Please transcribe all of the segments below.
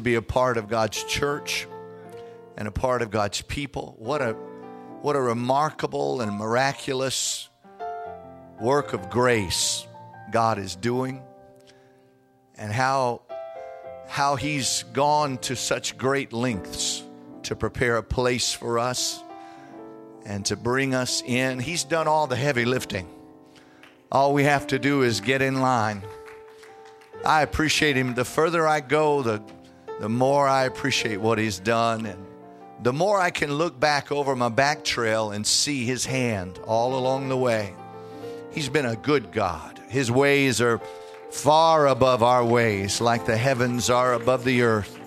be a part of God's church and a part of God's people. What a remarkable and miraculous work of grace God is doing, and how He's gone to such great lengths to prepare a place for us and to bring us in. He's done all the heavy lifting. All we have to do is get in line. I appreciate Him. The further I go, the more I appreciate what He's done, and the more I can look back over my back trail and see His hand all along the way. He's been a good God. His ways are far above our ways, like the heavens are above the earth.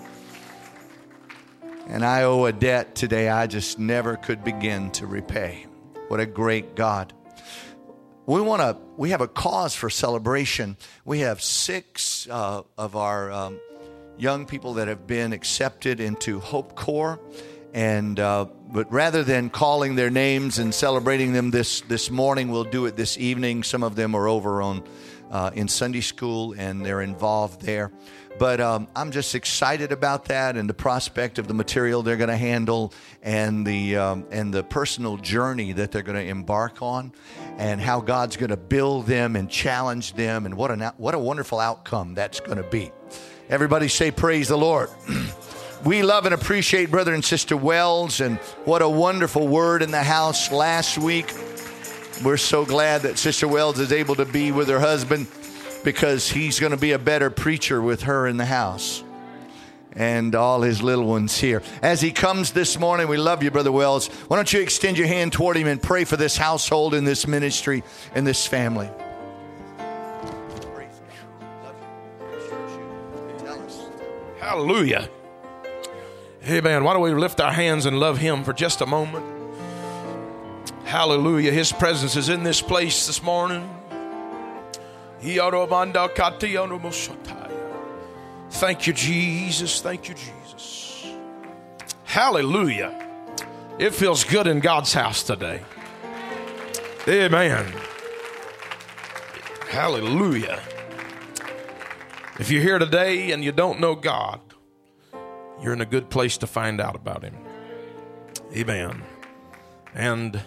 And I owe a debt today I just never could begin to repay. What a great God. We have a cause for celebration. We have 6 of our young people that have been accepted into Hope Corps. And but rather than calling their names and celebrating them this morning, we'll do it this evening. Some of them are over in Sunday school, and they're involved there. But I'm just excited about that, and the prospect of the material they're going to handle, and the personal journey that they're going to embark on, and how God's going to build them and challenge them, and what a wonderful outcome that's going to be. Everybody say, praise the Lord. We love and appreciate Brother and Sister Wells, and what a wonderful word in the house last week. We're so glad that Sister Wells is able to be with her husband, because he's going to be a better preacher with her in the house and all his little ones here. As he comes this morning, we love you, Brother Wells. Why don't you extend your hand toward him and pray for this household and this ministry and this family. Hallelujah. Amen. Why don't we lift our hands and love Him for just a moment? Hallelujah. His presence is in this place this morning. Thank you, Jesus. Thank you, Jesus. Hallelujah. It feels good in God's house today. Amen. Hallelujah. If you're here today and you don't know God, you're in a good place to find out about Him. Amen. And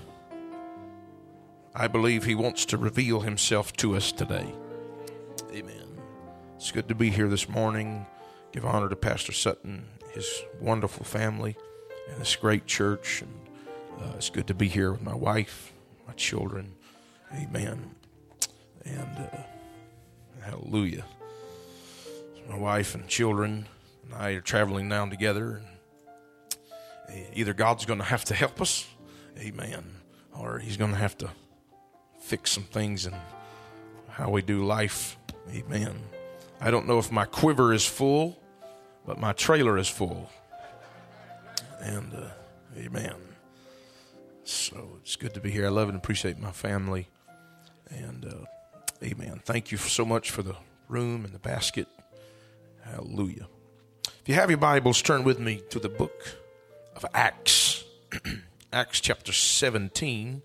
I believe He wants to reveal Himself to us today. Amen. It's good to be here this morning. Give honor to Pastor Sutton, his wonderful family, and this great church. And it's good to be here with my wife, my children. Amen. And hallelujah. My wife and children and I are traveling now together. And either God's going to have to help us, amen, or He's going to have to fix some things in how we do life, amen. I don't know if my quiver is full, but my trailer is full. And amen. So it's good to be here. I love and appreciate my family. And amen. Thank you so much for the room and the basket. Hallelujah. If you have your Bibles, turn with me to the book of Acts. Acts chapter 17.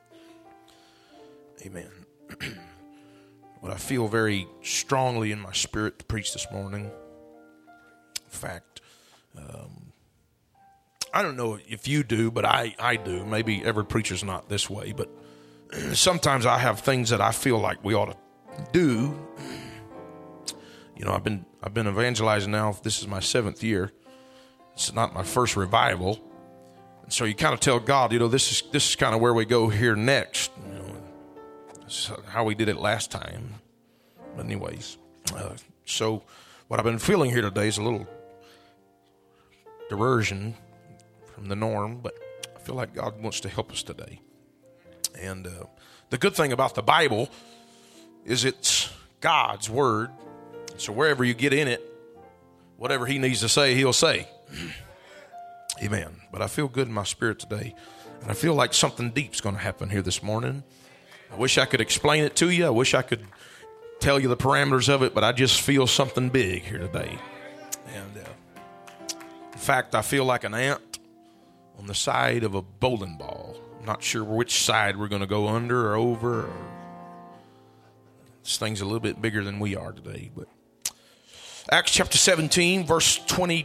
Amen. What I feel very strongly in my spirit to preach this morning. In fact, I don't know if you do, but I do. Maybe every preacher's not this way, but sometimes I have things that I feel like we ought to do. You know, I've been evangelizing now. This is my 7th year. It's not my first revival. And so you kind of tell God, you know, this is kind of where we go here next. You know, this is how we did it last time. But anyways, so what I've been feeling here today is a little diversion from the norm, but I feel like God wants to help us today. And the good thing about the Bible is it's God's Word. So wherever you get in it, whatever He needs to say, He'll say. Amen. But I feel good in my spirit today. And I feel like something deep's going to happen here this morning. I wish I could explain it to you. I wish I could tell you the parameters of it, but I just feel something big here today. And in fact, I feel like an ant on the side of a bowling ball. I'm not sure which side we're going to go under or over. This thing's a little bit bigger than we are today, but Acts chapter 17, verse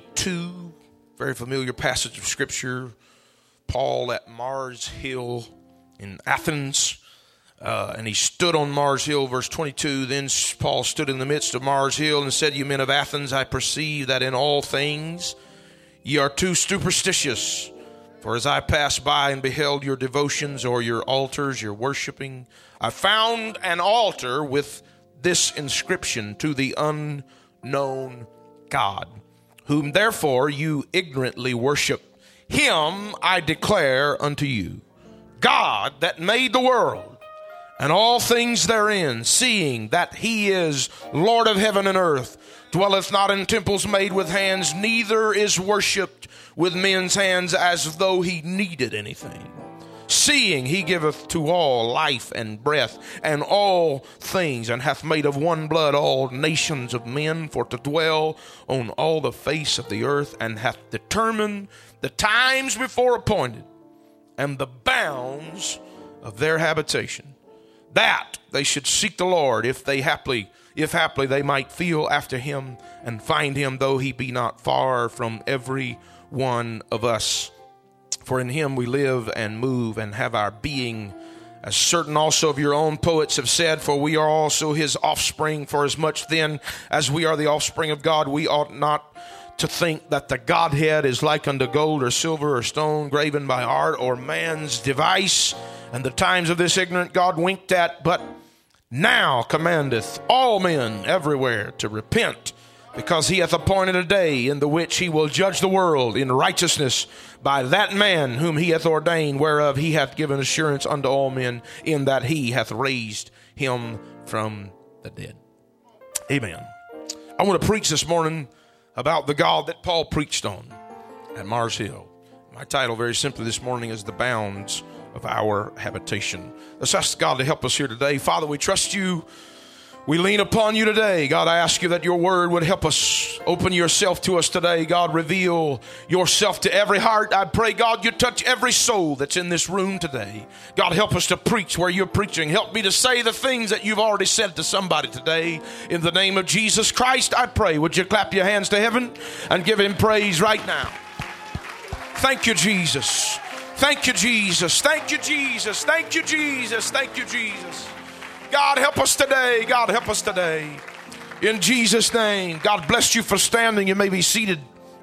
22, very familiar passage of Scripture. Paul at Mars Hill in Athens, and he stood on Mars Hill, verse 22. Then Paul stood in the midst of Mars Hill and said, "You men of Athens, I perceive that in all things ye are too superstitious. For as I passed by and beheld your devotions, or your altars, your worshiping, I found an altar with this inscription, to the unknown God, whom therefore you ignorantly worship. Him I declare unto you, God that made the world and all things therein, seeing that he is Lord of heaven and earth, dwelleth not in temples made with hands, neither is worshipped with men's hands as though he needed anything. Seeing he giveth to all life and breath and all things, and hath made of one blood all nations of men for to dwell on all the face of the earth, and hath determined the times before appointed and the bounds of their habitation, that they should seek the Lord, if haply they might feel after him and find him, though he be not far from every one of us. For in him we live and move and have our being, as certain also of your own poets have said, for we are also his offspring. For as much then as we are the offspring of God, we ought not to think that the Godhead is like unto gold or silver or stone, graven by art or man's device. And the times of this ignorant God winked at, but now commandeth all men everywhere to repent, because he hath appointed a day in the which he will judge the world in righteousness by that man whom he hath ordained, whereof he hath given assurance unto all men, in that he hath raised him from the dead." Amen. I want to preach this morning about the God that Paul preached on at Mars Hill. My title, very simply this morning, is "The Bounds of Our Habitation." Let's ask God to help us here today. Father, we trust you. We lean upon you today. God, I ask you that your word would help us. Open yourself to us today. God, reveal yourself to every heart. I pray, God, you touch every soul that's in this room today. God, help us to preach where you're preaching. Help me to say the things that you've already said to somebody today. In the name of Jesus Christ, I pray. Would you clap your hands to heaven and give him praise right now? Thank you, Jesus. Thank you, Jesus. Thank you, Jesus. Thank you, Jesus. Thank you, Jesus. God, help us today. God, help us today. In Jesus' name. God bless you for standing. You may be seated.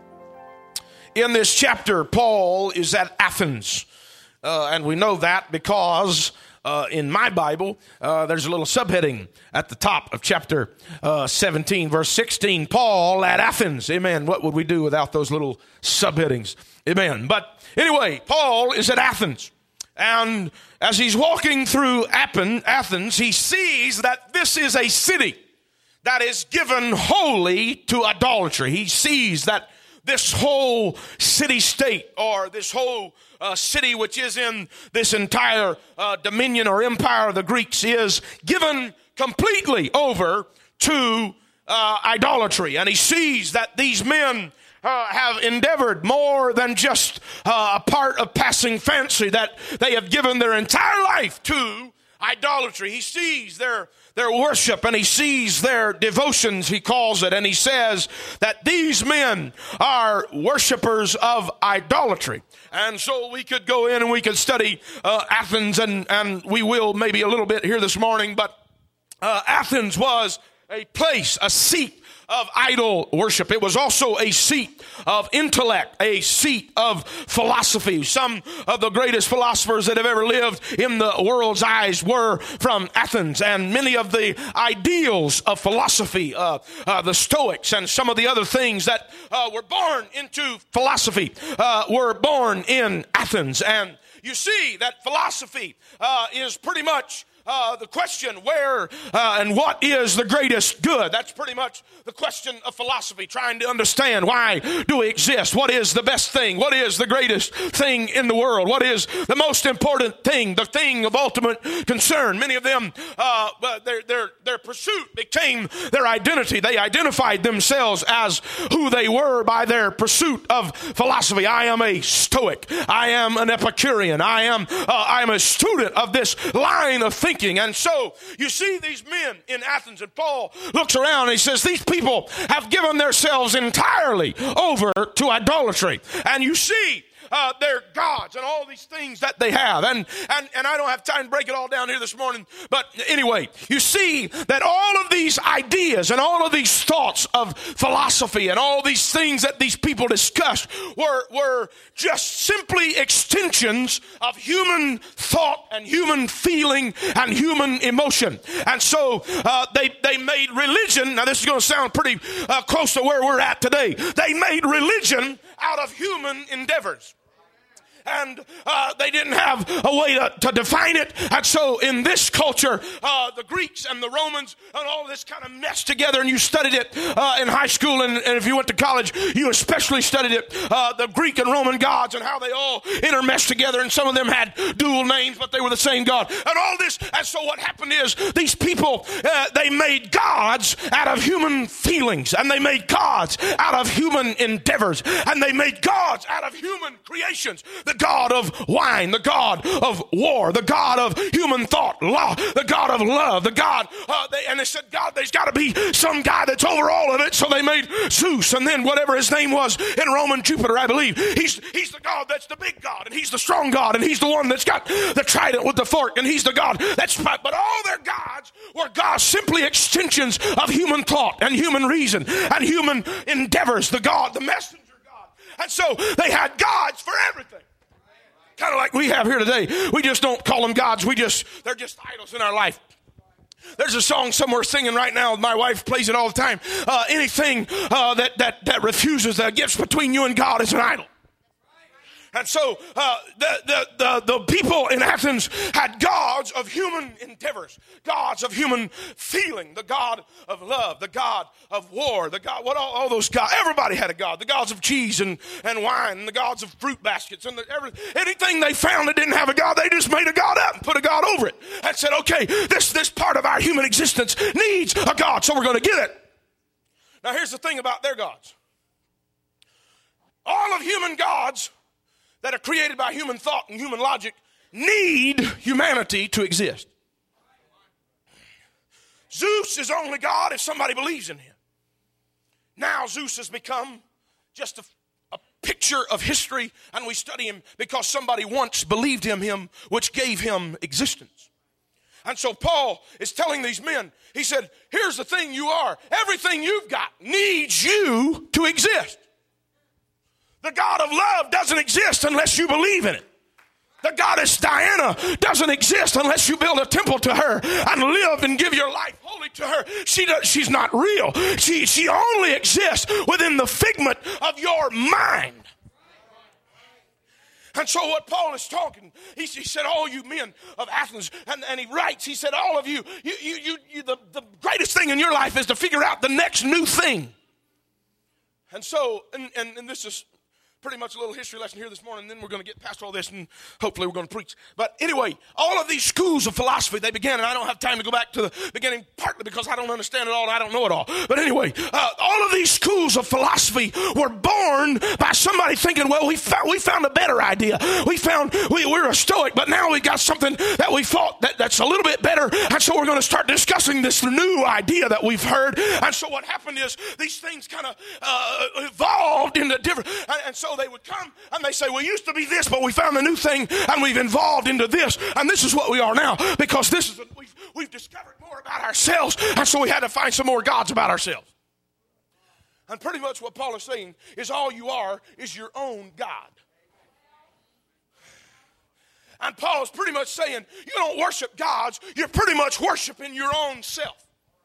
In this chapter, Paul is at Athens. And we know that because in my Bible, there's a little subheading at the top of chapter 17, verse 16. Paul at Athens. Amen. What would we do without those little subheadings? Amen. But anyway, Paul is at Athens. And as he's walking through Athens, he sees that this is a city that is given wholly to idolatry. He sees that this whole city-state, or this whole city which is in this entire dominion or empire of the Greeks, is given completely over to idolatry. And he sees that these men have endeavored more than just a part of passing fancy, that they have given their entire life to idolatry. He sees their worship, and he sees their devotions, he calls it, and he says that these men are worshipers of idolatry. And so we could go in and we could study Athens, and we will maybe a little bit here this morning, but Athens was a place, a seat of idol worship. It was also a seat of intellect, a seat of philosophy. Some of the greatest philosophers that have ever lived in the world's eyes were from Athens, and many of the ideals of philosophy, the Stoics and some of the other things that were born into philosophy were born in Athens. And you see that philosophy is pretty much the question, where and what is the greatest good? That's pretty much the question of philosophy, trying to understand, why do we exist? What is the best thing? What is the greatest thing in the world? What is the most important thing, the thing of ultimate concern? Many of them, their pursuit became their identity. They identified themselves as who they were by their pursuit of philosophy. I am a Stoic. I am an Epicurean. I am a student of this line of thinking thinking. And so you see these men in Athens, and Paul looks around and he says, these people have given themselves entirely over to idolatry. And you see their gods and all these things that they have. And I don't have time to break it all down here this morning. But anyway, you see that all of these ideas and all of these thoughts of philosophy and all these things that these people discussed were just simply extensions of human thought and human feeling and human emotion. And so they made religion. Now this is going to sound pretty close to where we're at today. They made religion out of human endeavors. And they didn't have a way to define it. And so in this culture, the Greeks and the Romans and all this kind of meshed together, and you studied it in high school, and if you went to college, you especially studied it, the Greek and Roman gods and how they all intermeshed together, and some of them had dual names, but they were the same God. And all this, and so what happened is these people, they made gods out of human feelings, and they made gods out of human endeavors, and they made gods out of human creations. The God of wine, the God of war, the God of human thought, law, the God of love, the God, and they said, God, there's got to be some guy that's over all of it. So they made Zeus, and then whatever his name was in Roman, Jupiter, I believe. He's the God that's the big God, and he's the strong God, and he's the one that's got the trident with the fork, and he's the God that's, but all their gods were gods, simply extensions of human thought and human reason and human endeavors, the God, the messenger God. And so they had gods for everything. Kind of like we have here today. We just don't call them gods. They're just idols in our life. There's a song somewhere singing right now. My wife plays it all the time. Anything that refuses the gifts between you and God is an idol. And so the people in Athens had gods of human endeavors, gods of human feeling, the God of love, the God of war, the God, all those gods. Everybody had a god. The gods of cheese and wine, and the gods of fruit baskets, and anything they found that didn't have a god, they just made a god up and put a god over it and said, okay, this part of our human existence needs a god, so we're going to get it. Now here's the thing about their gods. All of human gods that are created by human thought and human logic need humanity to exist. Zeus is only God if somebody believes in him. Now Zeus has become just a picture of history, and we study him because somebody once believed in him, which gave him existence. And so Paul is telling these men, he said, here's the thing you are. Everything you've got needs you to exist. The God of love doesn't exist unless you believe in it. The goddess Diana doesn't exist unless you build a temple to her and live and give your life wholly to her. She's not real. She only exists within the figment of your mind. And so what Paul is talking, he said, all you men of Athens, and he writes, he said, all of you, the greatest thing in your life is to figure out the next new thing. And so, and this is pretty much a little history lesson here this morning, and then we're going to get past all this, and hopefully we're going to preach. But anyway, all of these schools of philosophy, they began, and I don't have time to go back to the beginning, partly because I don't understand it all and I don't know it all. But anyway, all of these schools of philosophy were born by somebody thinking, well, we found a better idea. We're a Stoic, but now we've got something that we thought that's a little bit better, and so we're going to start discussing this new idea that we've heard. And so what happened is these things kind of evolved into different, and so they would come and they say, we used to be this, but we found a new thing and we've evolved into this, and this is what we are now, because we've discovered more about ourselves, and so we had to find some more gods about ourselves. And pretty much what Paul is saying is all you are is your own God. And Paul is pretty much saying, you don't worship gods, you're pretty much worshiping your own self.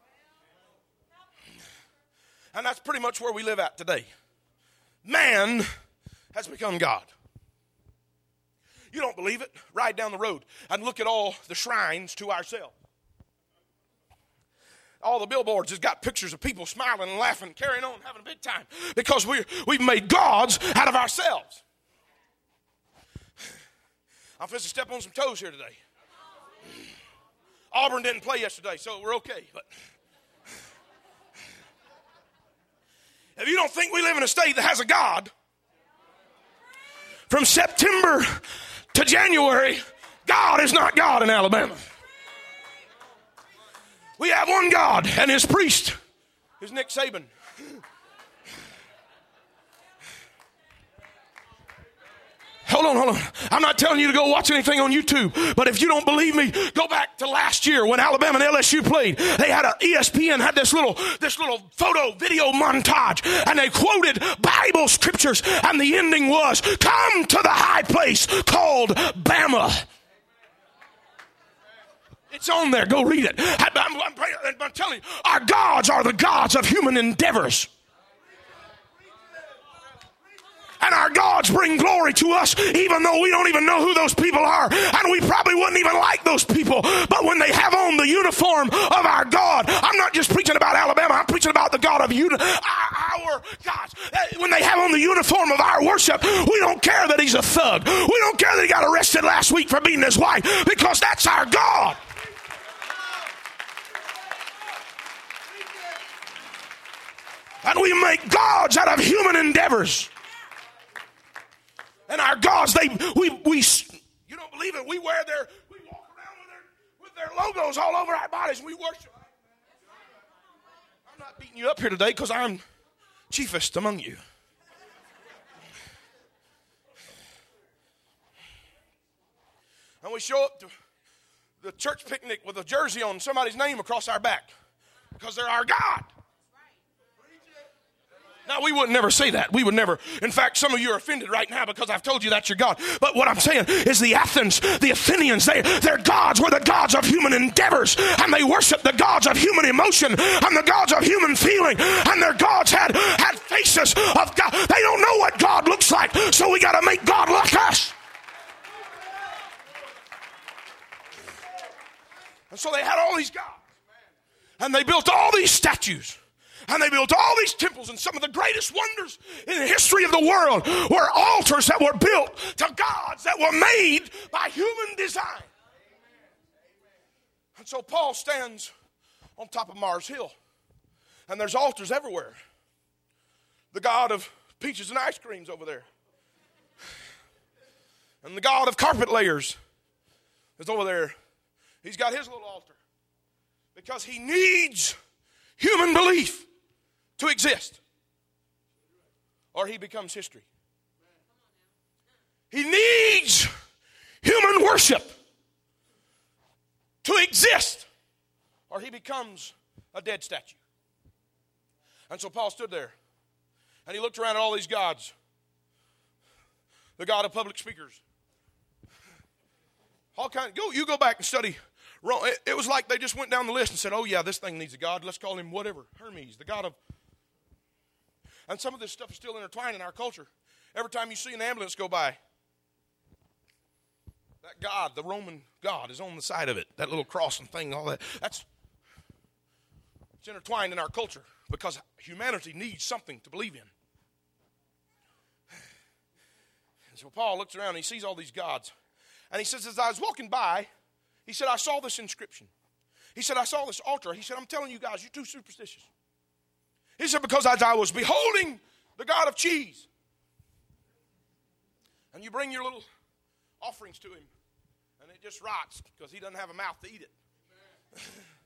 And that's pretty much where we live at today. Man has become God. You don't believe it? Ride down the road and look at all the shrines to ourselves. All the billboards has got pictures of people smiling and laughing, carrying on, having a big time, because we've made gods out of ourselves. I'm supposed to step on some toes here today. Auburn didn't play yesterday, so we're okay. But if you don't think we live in a state that has a God, from September to January, God is not God in Alabama. We have one God, and his priest is Nick Saban. Hold on. I'm not telling you to go watch anything on YouTube, but if you don't believe me, go back to last year when Alabama and LSU played. They had ESPN had this little photo video montage, and they quoted Bible scriptures, and the ending was, "Come to the high place called Bama." It's on there. Go read it. I'm telling you, our gods are the gods of human endeavors. And our gods bring glory to us, even though we don't even know who those people are. And we probably wouldn't even like those people. But when they have on the uniform of our God, I'm not just preaching about Alabama, I'm preaching about the God of our gods. When they have on the uniform of our worship, we don't care that he's a thug. We don't care that he got arrested last week for beating his wife, because that's our God. And we make gods out of human endeavors. And our gods, you don't believe it, we walk around with their logos all over our bodies, and we worship. I'm not beating you up here today because I'm chiefest among you. And we show up to the church picnic with a jersey on somebody's name across our back because they're our God. Now, we would never say that. We would never. In fact, some of you are offended right now because I've told you that's your God. But what I'm saying is the Athenians, their gods were the gods of human endeavors. And they worshiped the gods of human emotion and the gods of human feeling. And their gods had faces of God. They don't know what God looks like, so we got to make God like us. And so they had all these gods. And they built all these statues. And they built all these temples, and some of the greatest wonders in the history of the world were altars that were built to gods that were made by human design. And so Paul stands on top of Mars Hill, and there's altars everywhere. The god of peaches and ice creams over there. And the god of carpet layers is over there. He's got his little altar because he needs human belief to exist, or he becomes history. He needs human worship to exist, or he becomes a dead statue. And so Paul stood there, and he looked around at all these gods. The god of public speakers. You go back and study. It was like they just went down the list and said, "Oh yeah, this thing needs a god. Let's call him whatever. Hermes, the god of..." And some of this stuff is still intertwined in our culture. Every time you see an ambulance go by, that god, the Roman god, is on the side of it. That little cross and thing, all that. It's intertwined in our culture because humanity needs something to believe in. And so Paul looks around and he sees all these gods. And he says, as I was walking by, he said, I saw this inscription. He said, I saw this altar. He said, I'm telling you guys, you're too superstitious. He said, because as I was beholding the god of cheese, and you bring your little offerings to him, and it just rots because he doesn't have a mouth to eat it.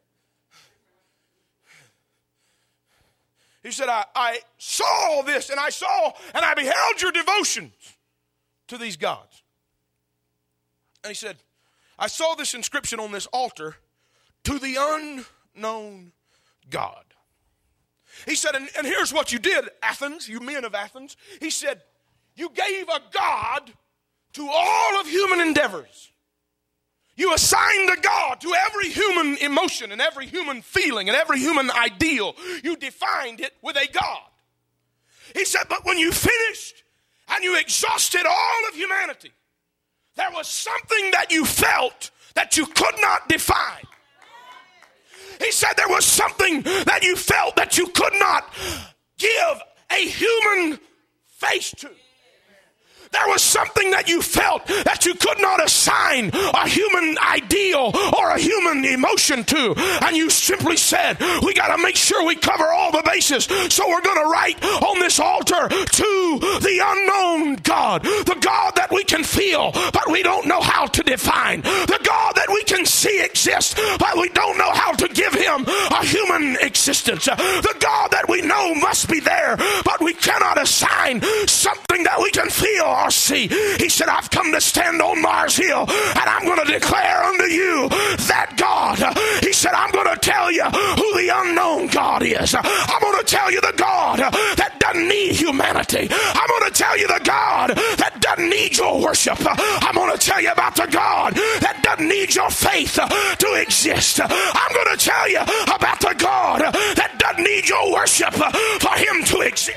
He said, I saw this, and I beheld your devotions to these gods. And he said, I saw this inscription on this altar, to the unknown God. He said, and here's what you did, Athens, you men of Athens. He said, you gave a God to all of human endeavors. You assigned a God to every human emotion and every human feeling and every human ideal. You defined it with a God. He said, but when you finished and you exhausted all of humanity, there was something that you felt that you could not define. He said there was something that you felt that you could not give a human face to. There was something that you felt that you could not assign a human ideal or a human emotion to. And you simply said, we got to make sure we cover all the bases. So we're going to write on this altar to the unknown God. The God that we can feel, but we don't know how to define. The God that we can see exists, but we don't know how to give him him a human existence. The God that we know must be there, but we cannot assign something that we can feel or see. He said, I've come to stand on Mars Hill, and I'm going to declare unto you that God. He said, I'm going to tell you who the unknown God is. I'm going to tell you the God that doesn't need humanity. I'm going to tell you the God that doesn't need your worship. I'm going to tell you about the God that doesn't need your faith to exist. I'm going to tell you about the God that doesn't need your worship for him to exist.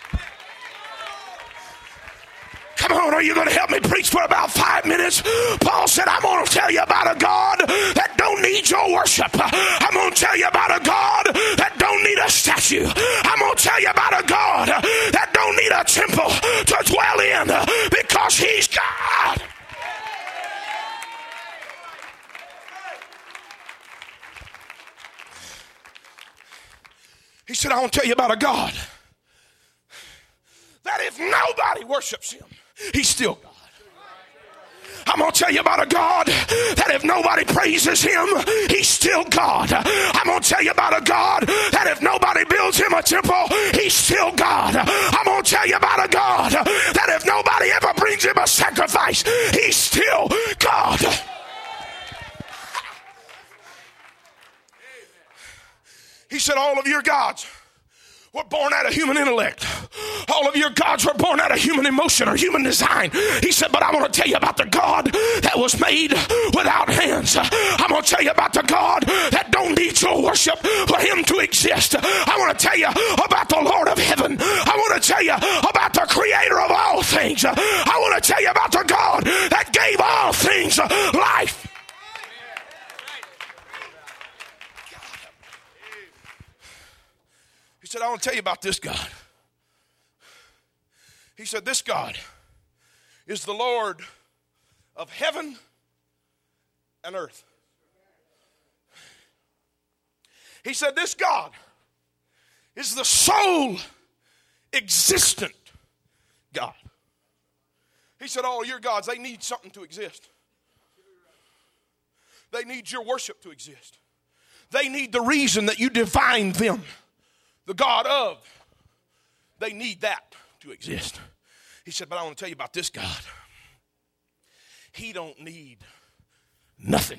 Come on, are you going to help me preach for about 5 minutes? Paul said, I'm going to tell you about a God that don't need your worship. I'm going to tell you about a God that don't need a statue. I'm going to tell you about a God that don't need a temple to dwell in, because he's God. He said, I want to tell you about a God that if nobody worships him, he's still God. I'm going to tell you about a God that if nobody praises him, he's still God. I'm going to tell you about a God that if nobody builds him a temple, he's still God. I'm going to tell you about a God that if nobody ever brings him a sacrifice, he's still God. He said, all of your gods were born out of human intellect. All of your gods were born out of human emotion or human design. He said, but I want to tell you about the God that was made without hands. I'm going to tell you about the God that don't need your worship for him to exist. I want to tell you about the Lord of heaven. I want to tell you about the creator of all things. I want to tell you about the God that gave all things life. He said, I want to tell you about this God. He said, this God is the Lord of heaven and earth. He said, this God is the sole existent God. He said, all your gods, they need something to exist. They need your worship to exist. They need the reason that you divine them. The God of, they need that to exist. He said, but I want to tell you about this God. He don't need nothing.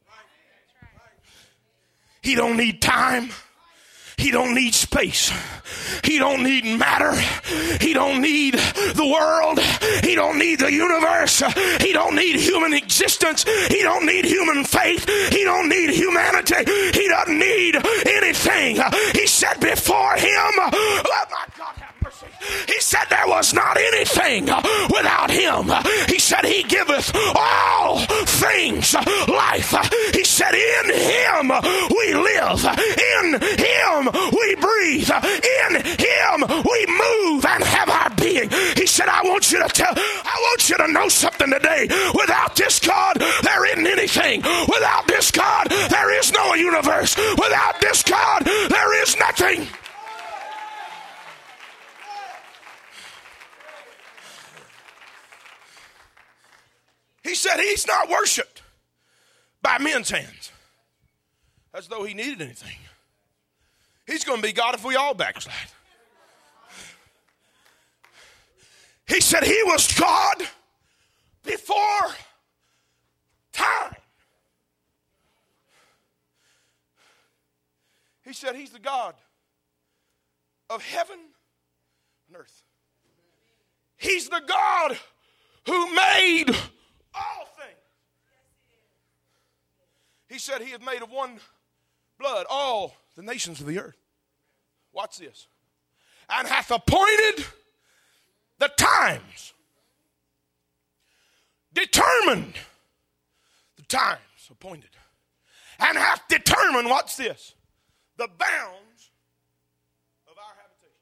He don't need time. He don't need space. He don't need matter. He don't need the world. He don't need the universe. He don't need human existence. He don't need human faith. He don't need humanity. He doesn't need anything. He said before him, oh my God, have mercy. He said there was not anything without him. He said he giveth all things life. He said in him we live. In him we breathe. In him we move and have our being. He said, I want you to know something today. Without this God, there isn't anything. Without this God, there is no universe. Without this God, there is nothing. He said he's not worshiped by men's hands as though he needed anything. He's going to be God if we all backslide. He said he was God before time. He said he's the God of heaven and earth. He's the God who made all things. He said he had made of one blood all the nations of the earth. Watch this. And hath appointed the times. Determined the times appointed. And hath determined, watch this, the bounds of our habitation.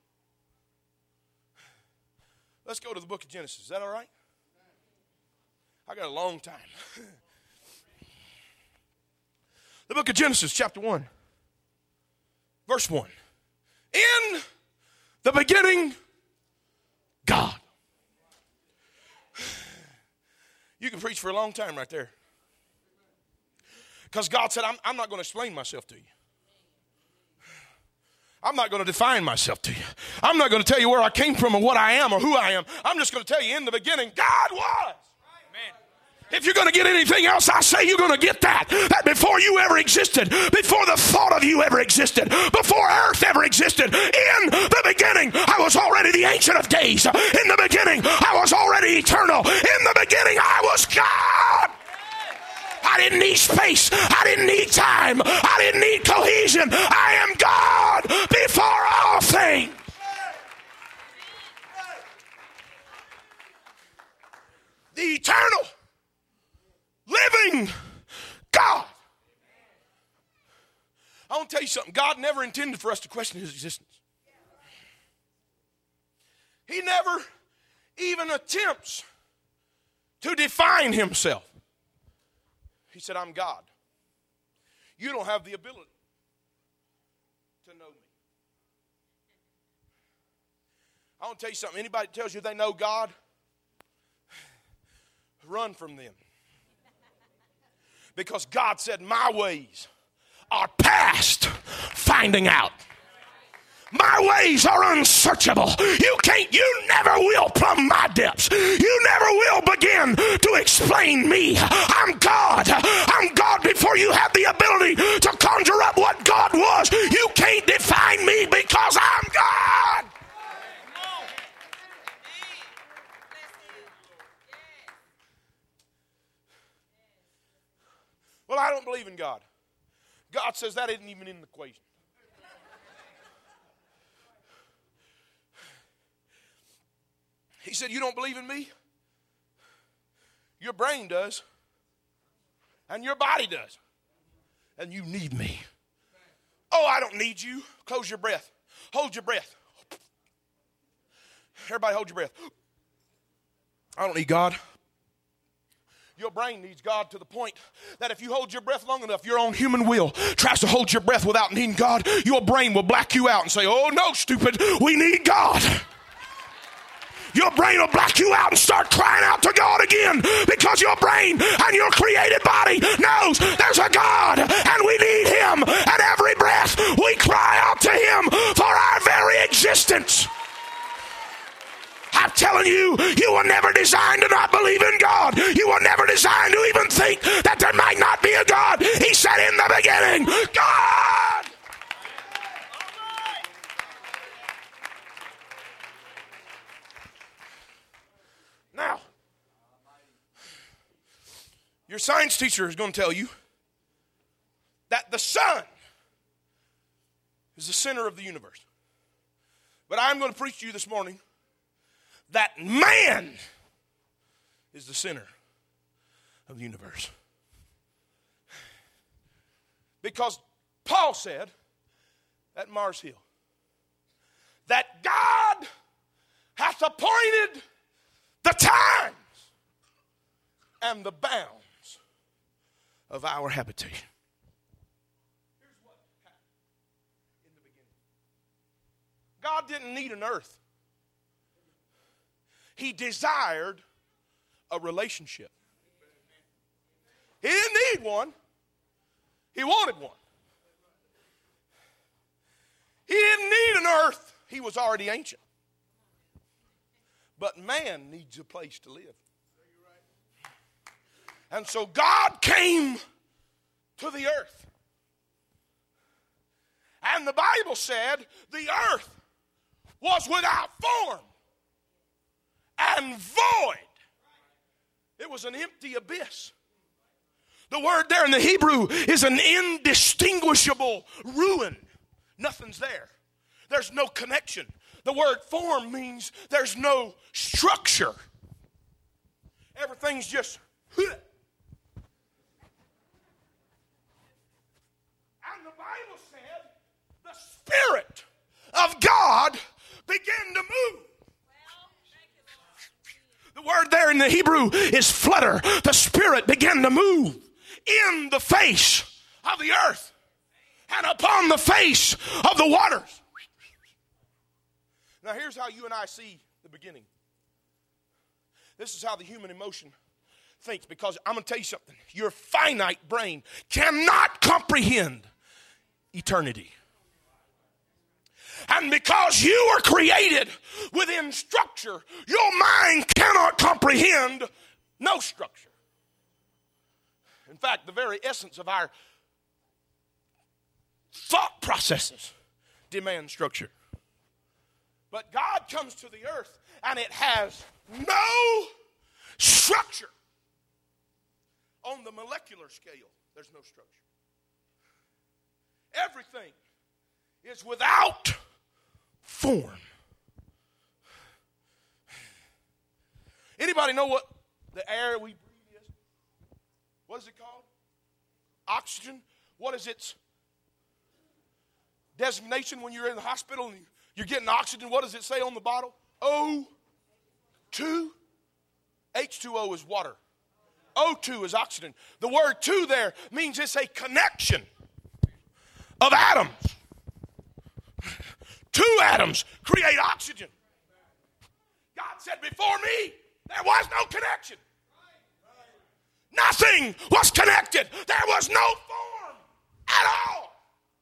Let's go to the book of Genesis. Is that all right? I got a long time. The book of Genesis, chapter 1, verse 1. In the beginning, God. You can preach for a long time right there. Because God said, I'm not going to explain myself to you. I'm not going to define myself to you. I'm not going to tell you where I came from or what I am or who I am. I'm just going to tell you in the beginning, God was. If you're going to get anything else I say, you're going to get that. That before you ever existed, before the thought of you ever existed, before earth ever existed, in the beginning, I was already the Ancient of Days. In the beginning, I was already eternal. In the beginning, I was God. I didn't need space. I didn't need time. I didn't need cohesion. I am God before all things. The eternal, living God. I want to tell you something. God never intended for us to question his existence. He never even attempts to define himself. He said, I'm God. You don't have the ability to know me. I want to tell you something. Anybody that tells you they know God, run from them. Because God said, my ways are past finding out. My ways are unsearchable. You never will plumb my depths. You never will begin to explain me. I'm God. I'm God before you have the ability to conjure up what God was. You can't define me because I'm God. Well, I don't believe in God. God says that isn't even in the equation. He said, you don't believe in me? Your brain does. And your body does. And you need me. Oh, I don't need you. Close your breath. Hold your breath. Everybody hold your breath. I don't need God. Your brain needs God to the point that if you hold your breath long enough, your own human will tries to hold your breath without needing God, your brain will black you out and say, oh no, stupid, we need God. Your brain will black you out and start crying out to God again because your brain and your created body knows there's a God and we need him. And every breath we cry out to him for our very existence. I'm telling you, you were never designed to not believe in God. You were never designed to even think that there might not be a God. He said in the beginning, God. Now, your science teacher is going to tell you that the sun is the center of the universe. But I'm going to preach to you this morning that man is the center of the universe. Because Paul said at Mars Hill that God hath appointed the times and the bounds of our habitation. Here's what happened in the beginning. God didn't need an earth. He desired a relationship. He didn't need one. He wanted one. He didn't need an earth. He was already ancient. But man needs a place to live. And so God came to the earth. And the Bible said the earth was without form and void. It was an empty abyss. The word there in the Hebrew is an indistinguishable ruin. Nothing's there. There's no connection. The word form means there's no structure. Everything's just And the Bible said the Spirit of God began to move. The word there in the Hebrew is flutter. The Spirit began to move in the face of the earth and upon the face of the waters. Now here's how you and I see the beginning. This is how the human emotion thinks, because I'm going to tell you something. Your finite brain cannot comprehend eternity. And because you were created within structure, your mind cannot comprehend no structure. In fact, the very essence of our thought processes demand structure. But God comes to the earth and it has no structure. On the molecular scale, there's no structure. Everything is without form. Anybody know what the air we breathe is? What is it called? Oxygen. What is its designation when you're in the hospital and you're getting oxygen? What does it say on the bottle? O2. H2O is water. O2 is oxygen. The word "two" there means it's a connection of atoms. Two atoms create oxygen. God said, before me, there was no connection. Nothing was connected. There was no form at all.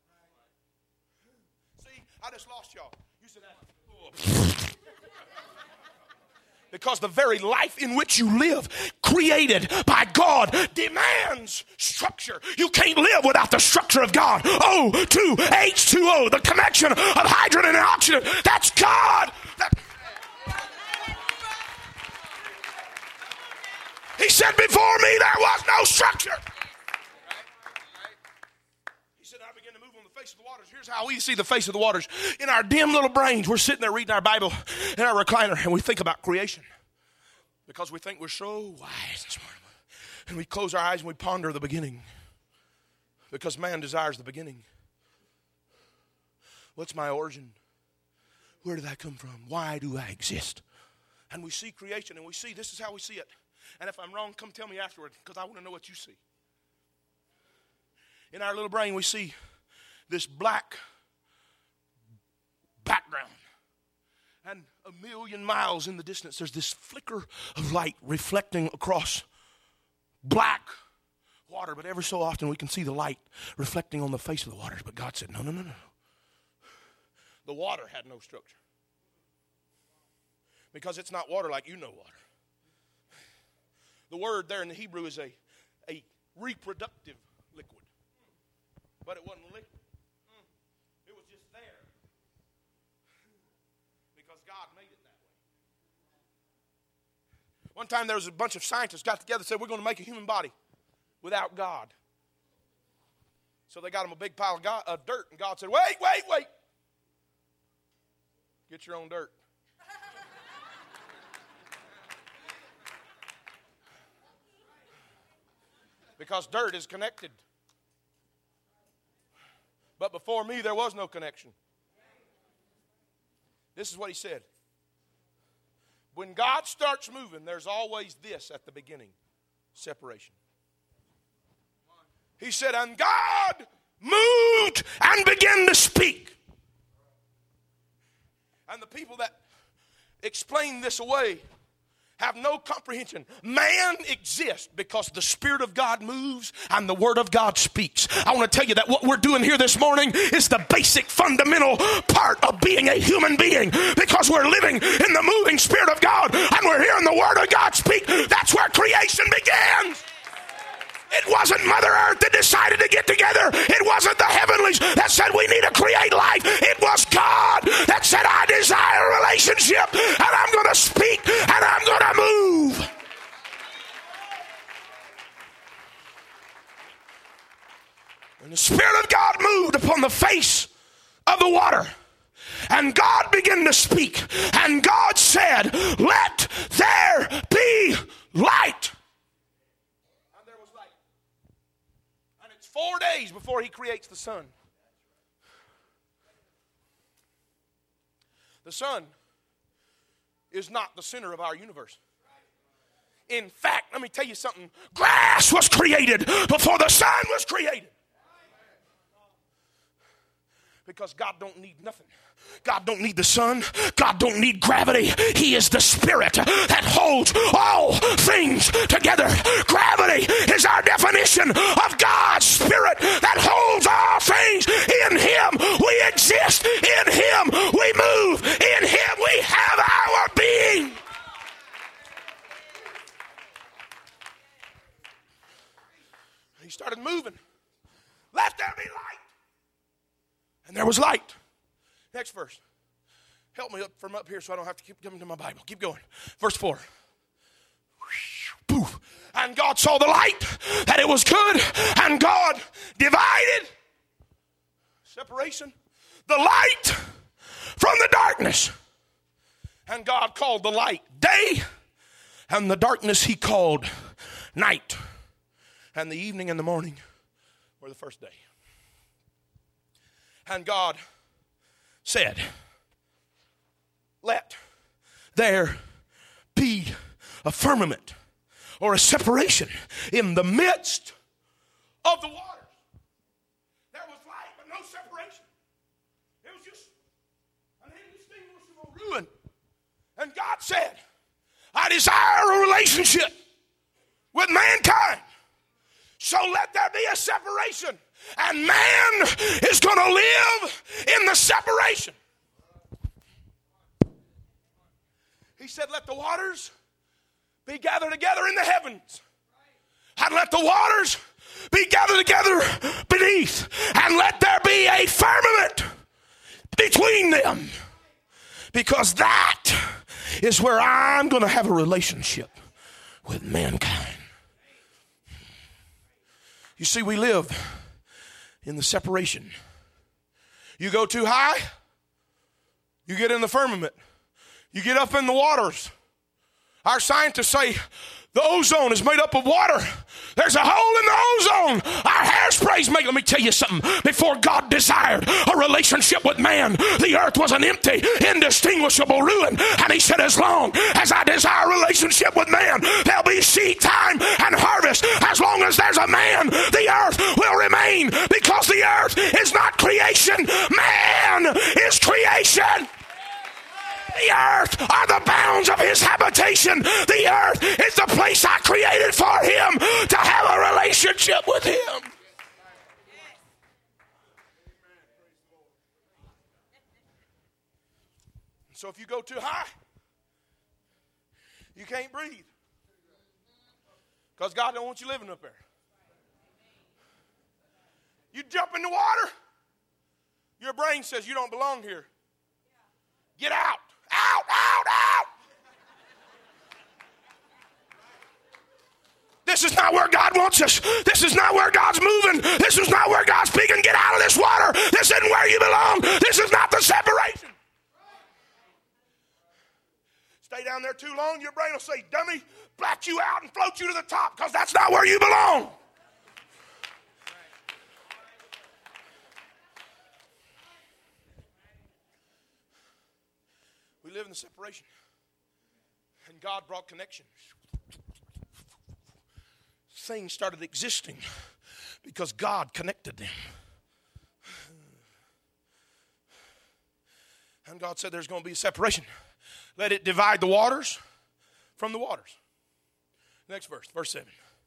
See, I just lost y'all. You said that. Because the very life in which you live, created by God, demands structure. You can't live without the structure of God. O2, H2O, the connection of hydrogen and oxygen. That's God. He said, before me there was no structure. He said, I began to move on the face of the waters. Here's how we see the face of the waters. In our dim little brains, we're sitting there reading our Bible in our recliner, and we think about creation. Because we think we're so wise and smart. And we close our eyes and we ponder the beginning. Because man desires the beginning. What's my origin? Where did I come from? Why do I exist? And we see creation and we see, this is how we see it. And if I'm wrong, come tell me afterward, because I want to know what you see. In our little brain, we see this black background. And a million miles in the distance, there's this flicker of light reflecting across black water. But every so often, we can see the light reflecting on the face of the waters. But God said, no. The water had no structure. Because it's not water like you know water. The word there in the Hebrew is a reproductive liquid. But it wasn't liquid. It was just there. Because God made it that way. One time there was a bunch of scientists got together and said, we're going to make a human body without God. So they got him a big pile of dirt, and God said, wait. Get your own dirt. Because dirt is connected. But before me, there was no connection. This is what he said. When God starts moving, there's always this at the beginning. Separation. He said, and God moved and began to speak. And the people that explain this away have no comprehension. Man exists because the Spirit of God moves and the Word of God speaks. I want to tell you that what we're doing here this morning is the basic fundamental part of being a human being, because we're living in the moving Spirit of God and we're hearing the Word of God speak. That's where creation begins. It wasn't Mother Earth that decided to get together. It wasn't the heavenlies that said we need to create life. It was God that said, I desire a relationship, and I'm going to speak, and I'm going to move. And the Spirit of God moved upon the face of the water. And God began to speak. And God said, let there be light. 4 days before he creates the sun. The sun is not the center of our universe. In fact, let me tell you something. Grass was created before the sun was created. Because God don't need nothing. God don't need the sun. God don't need gravity. He is the Spirit that holds all things together. Gravity is our definition of God's Spirit that holds all things in Him. We exist in In him we move. In him we have our being. He started moving. Let there be light. And there was light. Next verse. Help me up from up here so I don't have to keep coming to my Bible. Keep going. Verse 4. Poof. And God saw the light, that it was good, and God divided, separation, the light from the darkness. And God called the light day, and the darkness he called night. And the evening and the morning were the first day. And God said, let there be a firmament or a separation in the midst of the waters. There was light, but no separation. It was just an indistinguishable ruin. And God said, I desire a relationship with mankind. So let there be a separation. And man is going to live in the separation. He said, let the waters be gathered together in the heavens. And let the waters be gathered together beneath. And let there be a firmament between them. Because that is where I'm going to have a relationship with mankind. You see, we live in the separation. You go too high, you get in the firmament. You get up in the waters. Our scientists say the ozone is made up of water. There's a hole in the ozone. Our hairspray's made. Let me tell you something. Before God desired a relationship with man, the earth was an empty, indistinguishable ruin. And he said, as long as I desire a relationship with man, there'll be seed time and harvest. As long as there's a man, the earth will remain, because the earth is not creation. Man is creation. The earth are the bounds of his habitation. The earth is the place I created for him to have a relationship with him. So if you go too high, you can't breathe. Because God don't want you living up there. You jump in the water, your brain says you don't belong here. Get out. Out, out, out. This is not where God wants us. This is not where God's moving. This is not where God's speaking. Get out of this water. This isn't where you belong. This is not the separation. Stay down there too long, your brain will say, dummy, blast you out and float you to the top, because that's not where you belong. We live in the separation. And God brought connection. Things started existing because God connected them. And God said there's going to be a separation. Let it divide the waters from the waters. Next verse, verse 7.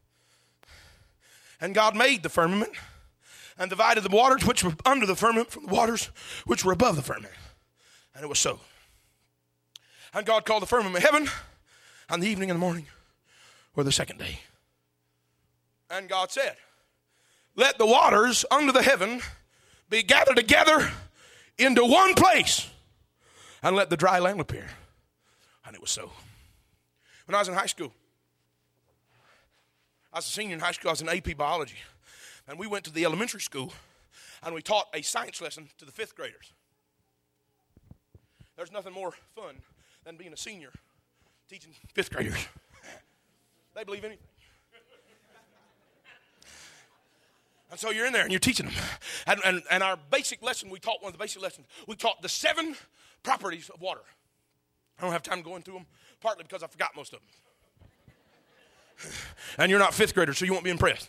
And God made the firmament and divided the waters which were under the firmament from the waters which were above the firmament. And it was so. And God called the firmament heaven, and the evening and the morning were the second day. And God said, let the waters under the heaven be gathered together into one place, and let the dry land appear. And it was so. When I was in high school, I was a senior in high school, I was in AP biology. And we went to the elementary school, and we taught a science lesson to the fifth graders. There's nothing more fun than being a senior teaching fifth graders. They believe anything. And so you're in there and you're teaching them. And our basic lesson, we taught one of the basic lessons. We taught the 7 properties of water. I don't have time going through them, partly because I forgot most of them. And you're not fifth graders, so you won't be impressed.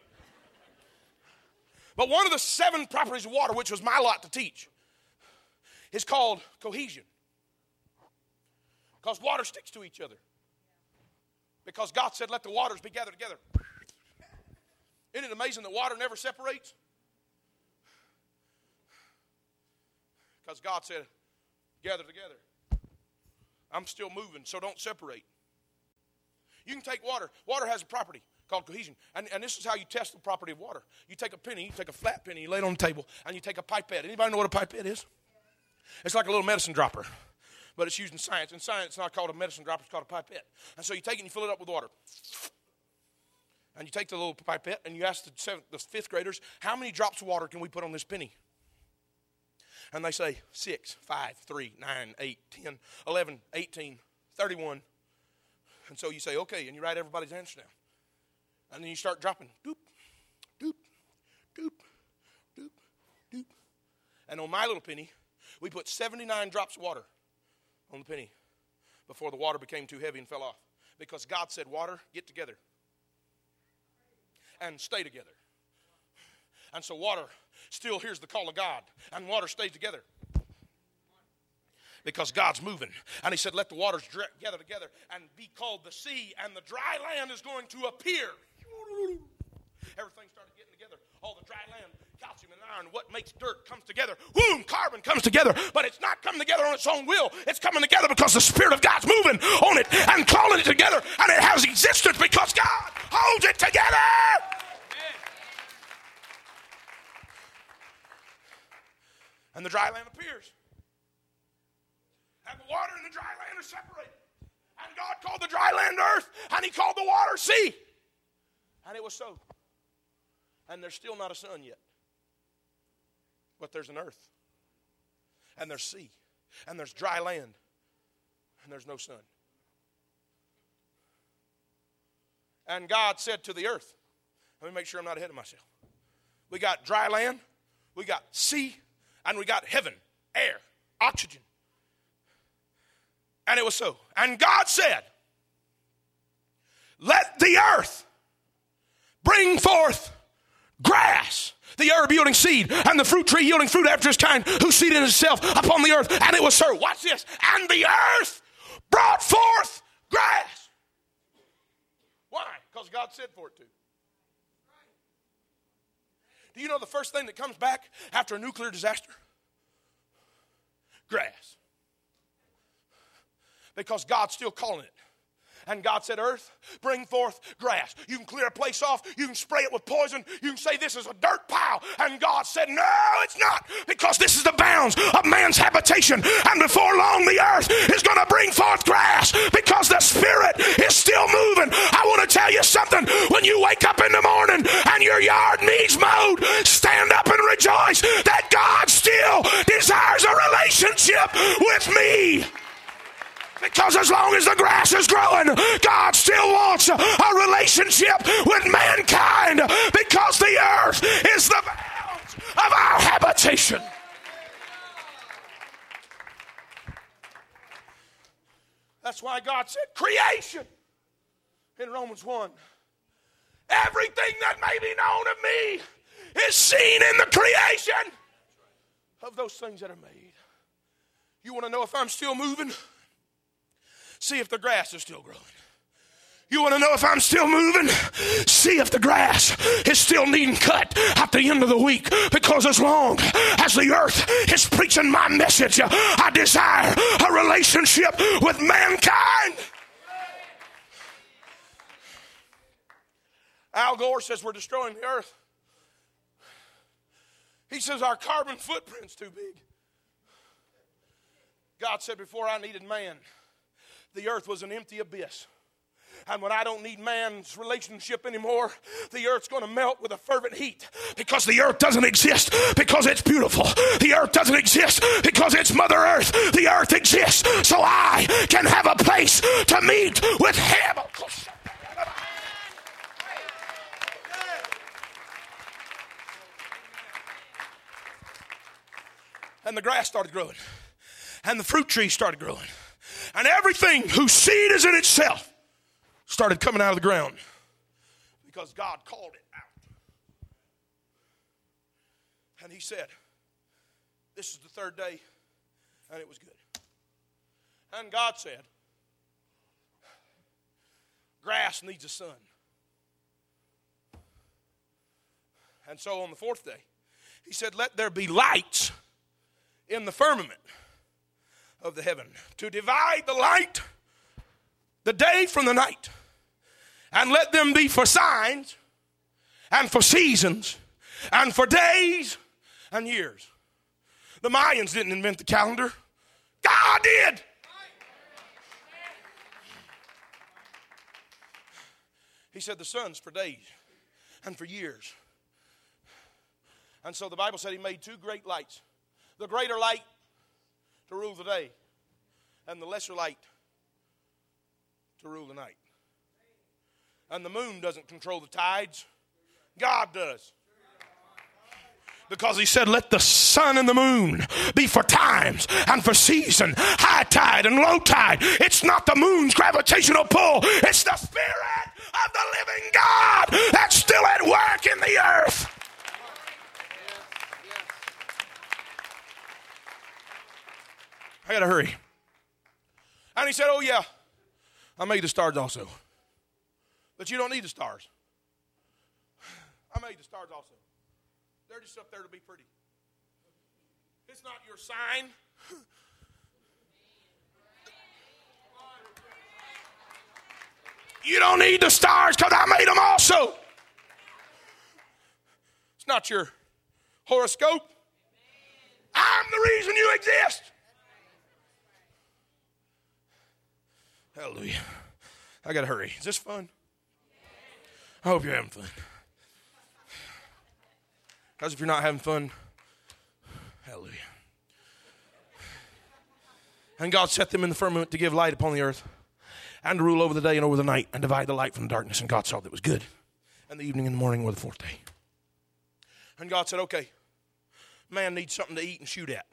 But one of the 7 properties of water, which was my lot to teach, is called cohesion. Because water sticks to each other. Because God said, let the waters be gathered together. Isn't it amazing that water never separates? Because God said, gather together. I'm still moving, so don't separate. You can take water. Water has a property called cohesion. And this is how you test the property of water. You take a penny, you take a flat penny, you lay it on the table, and you take a pipette. Anybody know what a pipette is? It's like a little medicine dropper, but it's used in science. In science, it's not called a medicine dropper, it's called a pipette. And so you take it and you fill it up with water. And you take the little pipette and you ask the fifth graders, how many drops of water can we put on this penny? And they say 6, 5, 3, 9, 8, 10, 11, 18, 31. And so you say, okay, and you write everybody's answer down. And then you start dropping, doop, doop, doop, doop, doop. And on my little penny, we put 79 drops of water on the penny before the water became too heavy and fell off. Because God said, water, get together and stay together. And so water still hears the call of God, and water stays together. Because God's moving. And he said, let the waters gather together and be called the sea, and the dry land is going to appear. Everything started getting together. All the dry land, calcium and iron, what makes dirt comes together. Boom, carbon comes together. But it's not coming together on its own will. It's coming together because the Spirit of God's moving on it and calling it together. And it has existence because God holds it together. And the dry land appears. And the water and the dry land are separated. And God called the dry land earth, and he called the water sea. And it was so. And there's still not a sun yet. But there's an earth. And there's sea. And there's dry land. And there's no sun. And God said to the earth, let me make sure I'm not ahead of myself. We got dry land, we got sea, and we got heaven, air, oxygen. And it was so. And God said, let the earth bring forth grass, the herb yielding seed, and the fruit tree yielding fruit after its kind, whose seed in itself upon the earth. And it was so. Watch this. And the earth brought forth grass. Why? Because God said for it to. Do you know the first thing that comes back after a nuclear disaster? Grass. Because God's still calling it. And God said, earth, bring forth grass. You can clear a place off. You can spray it with poison. You can say this is a dirt pile. And God said, no, it's not. Because this is the bounds of man's habitation. And before long, the earth is going to bring forth grass. Because the Spirit is still moving. I want to tell you something. When you wake up in the morning and your yard needs mowed, stand up and rejoice that God still desires a relationship with me. Because as long as the grass is growing, God still wants a relationship with mankind. Because the earth is the bounds of our habitation. That's why God said creation in Romans 1. Everything that may be known of me is seen in the creation of those things that are made. You want to know if I'm still moving? See if the grass is still growing. You want to know if I'm still moving? See if the grass is still needing cut at the end of the week. Because as long as the earth is preaching my message, I desire a relationship with mankind. Al Gore says we're destroying the earth. He says our carbon footprint's too big. God said before I needed man, the earth was an empty abyss. And when I don't need man's relationship anymore, the earth's going to melt with a fervent heat. Because the earth doesn't exist because it's beautiful. The earth doesn't exist because it's Mother Earth. The earth exists so I can have a place to meet with Him. And the grass started growing. And the fruit trees started growing. And everything whose seed is in itself started coming out of the ground. Because God called it out. And he said, this is the third day, and it was good. And God said, grass needs a sun. And so on the fourth day, he said, let there be lights in the firmament of the heaven to divide the light, the day from the night, and let them be for signs and for seasons and for days and years. The Mayans didn't invent the calendar. God did. He said the sun's for days and for years. And so the Bible said he made two great lights. The greater light to rule the day and the lesser light to rule the night. And the moon doesn't control the tides. God does. Because he said, let the sun and the moon be for times and for season, high tide and low tide. It's not the moon's gravitational pull. It's the Spirit of the living God that's still at work in the earth. I got to hurry. And he said, oh yeah, I made the stars also. But you don't need the stars. I made the stars also. They're just up there to be pretty. It's not your sign. You don't need the stars because I made them also. It's not your horoscope. I'm the reason you exist. Hallelujah. I got to hurry. Is this fun? I hope you're having fun. Because if you're not having fun, hallelujah. And God set them in the firmament to give light upon the earth and to rule over the day and over the night and divide the light from the darkness. And God saw that it was good. And the evening and the morning were the fourth day. And God said, okay, man needs something to eat and shoot at.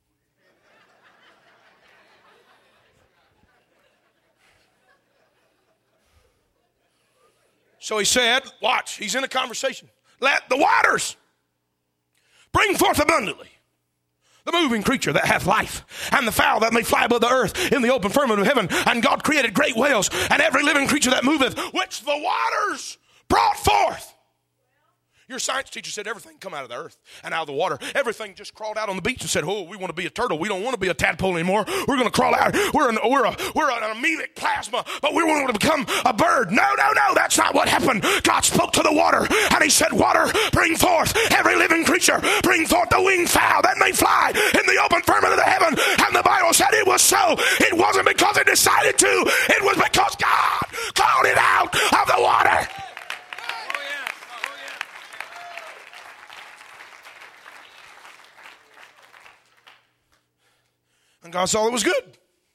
So he said, watch, he's in a conversation. Let the waters bring forth abundantly the moving creature that hath life, and the fowl that may fly above the earth in the open firmament of heaven. And God created great whales, and every living creature that moveth, which the waters brought forth. Your science teacher said everything come out of the earth and out of the water. Everything just crawled out on the beach and said, oh, we want to be a turtle. We don't want to be a tadpole anymore. We're going to crawl out. We're an amoebic plasma, but we want to become a bird. No. That's not what happened. God spoke to the water, and he said, water, bring forth every living creature. Bring forth the winged fowl that may fly in the open firmament of the heaven. And the Bible said it was so. It wasn't because it decided to. It was because God called it out of the water. And God saw it was good.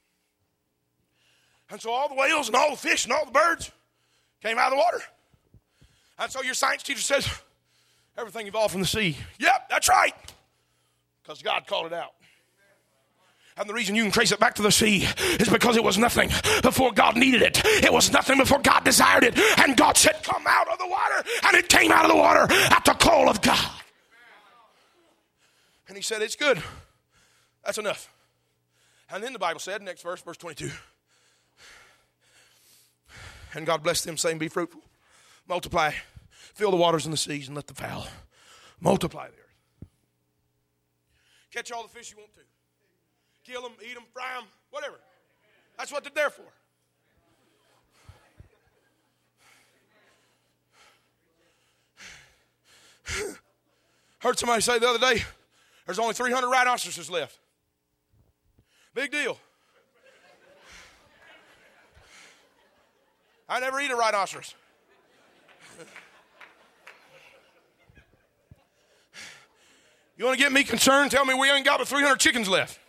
And so all the whales and all the fish and all the birds came out of the water. And so your science teacher says, everything evolved from the sea. Yep, that's right. Because God called it out. And the reason you can trace it back to the sea is because it was nothing before God needed it. It was nothing before God desired it. And God said, come out of the water. And it came out of the water at the call of God. And he said, it's good. That's enough. And then the Bible said, next verse, verse 22. And God blessed them, saying, be fruitful, multiply, fill the waters and the seas, and let the fowl multiply the earth. Catch all the fish you want to. Kill them, eat them, fry them, whatever. That's what they're there for. Heard somebody say the other day, there's only 300 rhinoceroses left. Big deal. I never eat a rhinoceros. You want to get me concerned? Tell me we ain't got but 300 chickens left.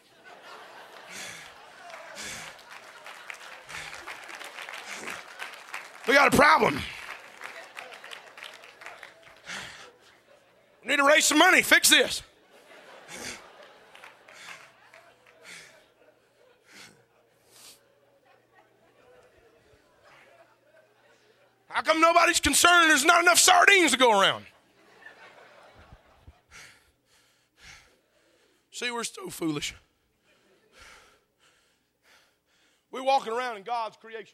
We got a problem. We need to raise some money. Fix this. How come nobody's concerned there's not enough sardines to go around? See, we're so foolish. We're walking around in God's creation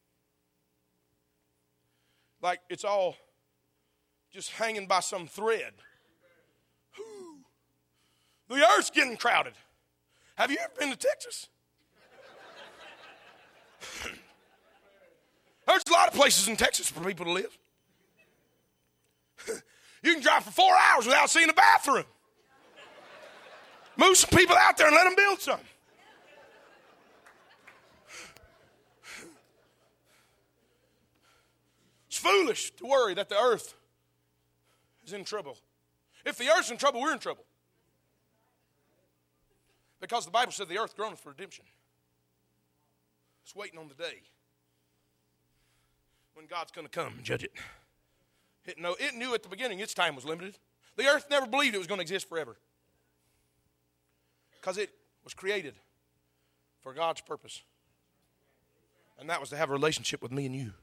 like it's all just hanging by some thread. The earth's getting crowded. Have you ever been to Texas? There's a lot of places in Texas for people to live. You can drive for 4 hours without seeing a bathroom. Move some people out there and let them build some. It's foolish to worry that the earth is in trouble. If the earth's in trouble, we're in trouble. Because the Bible said the earth groaneth for redemption. It's waiting on the day when God's going to come and judge it. It knew at the beginning its time was limited. The earth never believed it was going to exist forever. Because it was created for God's purpose. And that was to have a relationship with me and you.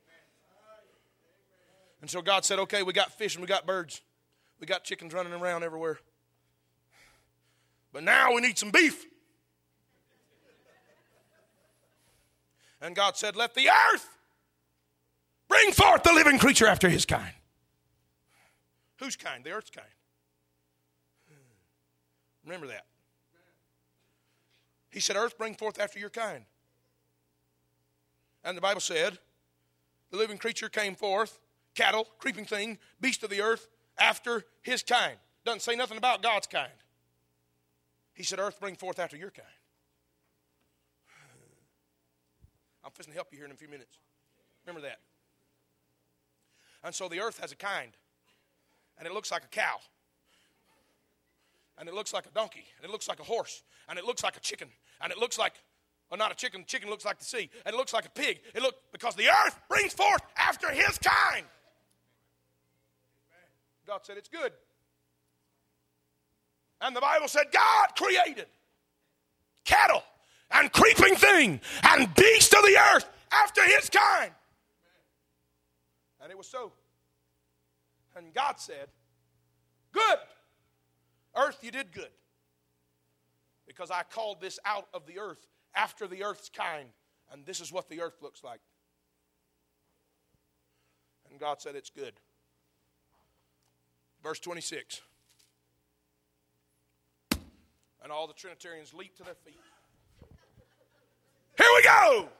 And so God said, okay, we got fish and we got birds. We got chickens running around everywhere. But now we need some beef. And God said, let the earth bring forth the living creature after his kind. Whose kind? The earth's kind. Remember that. He said, earth, bring forth after your kind. And the Bible said, the living creature came forth, cattle, creeping thing, beast of the earth, after his kind. Doesn't say nothing about God's kind. He said, earth, bring forth after your kind. I'm fixing to help you here in a few minutes. Remember that. And so the earth has a kind. And it looks like a cow. And it looks like a donkey. And it looks like a horse. And it looks like a chicken. And it looks like, well, not a chicken. Chicken looks like the sea. And it looks like a pig. Because the earth brings forth after his kind. God said it's good. And the Bible said God created cattle and creeping thing and beast of the earth after his kind. And it was so. And God said, good. Earth, you did good. Because I called this out of the earth after the earth's kind. And this is what the earth looks like. And God said it's good. Verse 26. And all the Trinitarians leap to their feet. Here we go!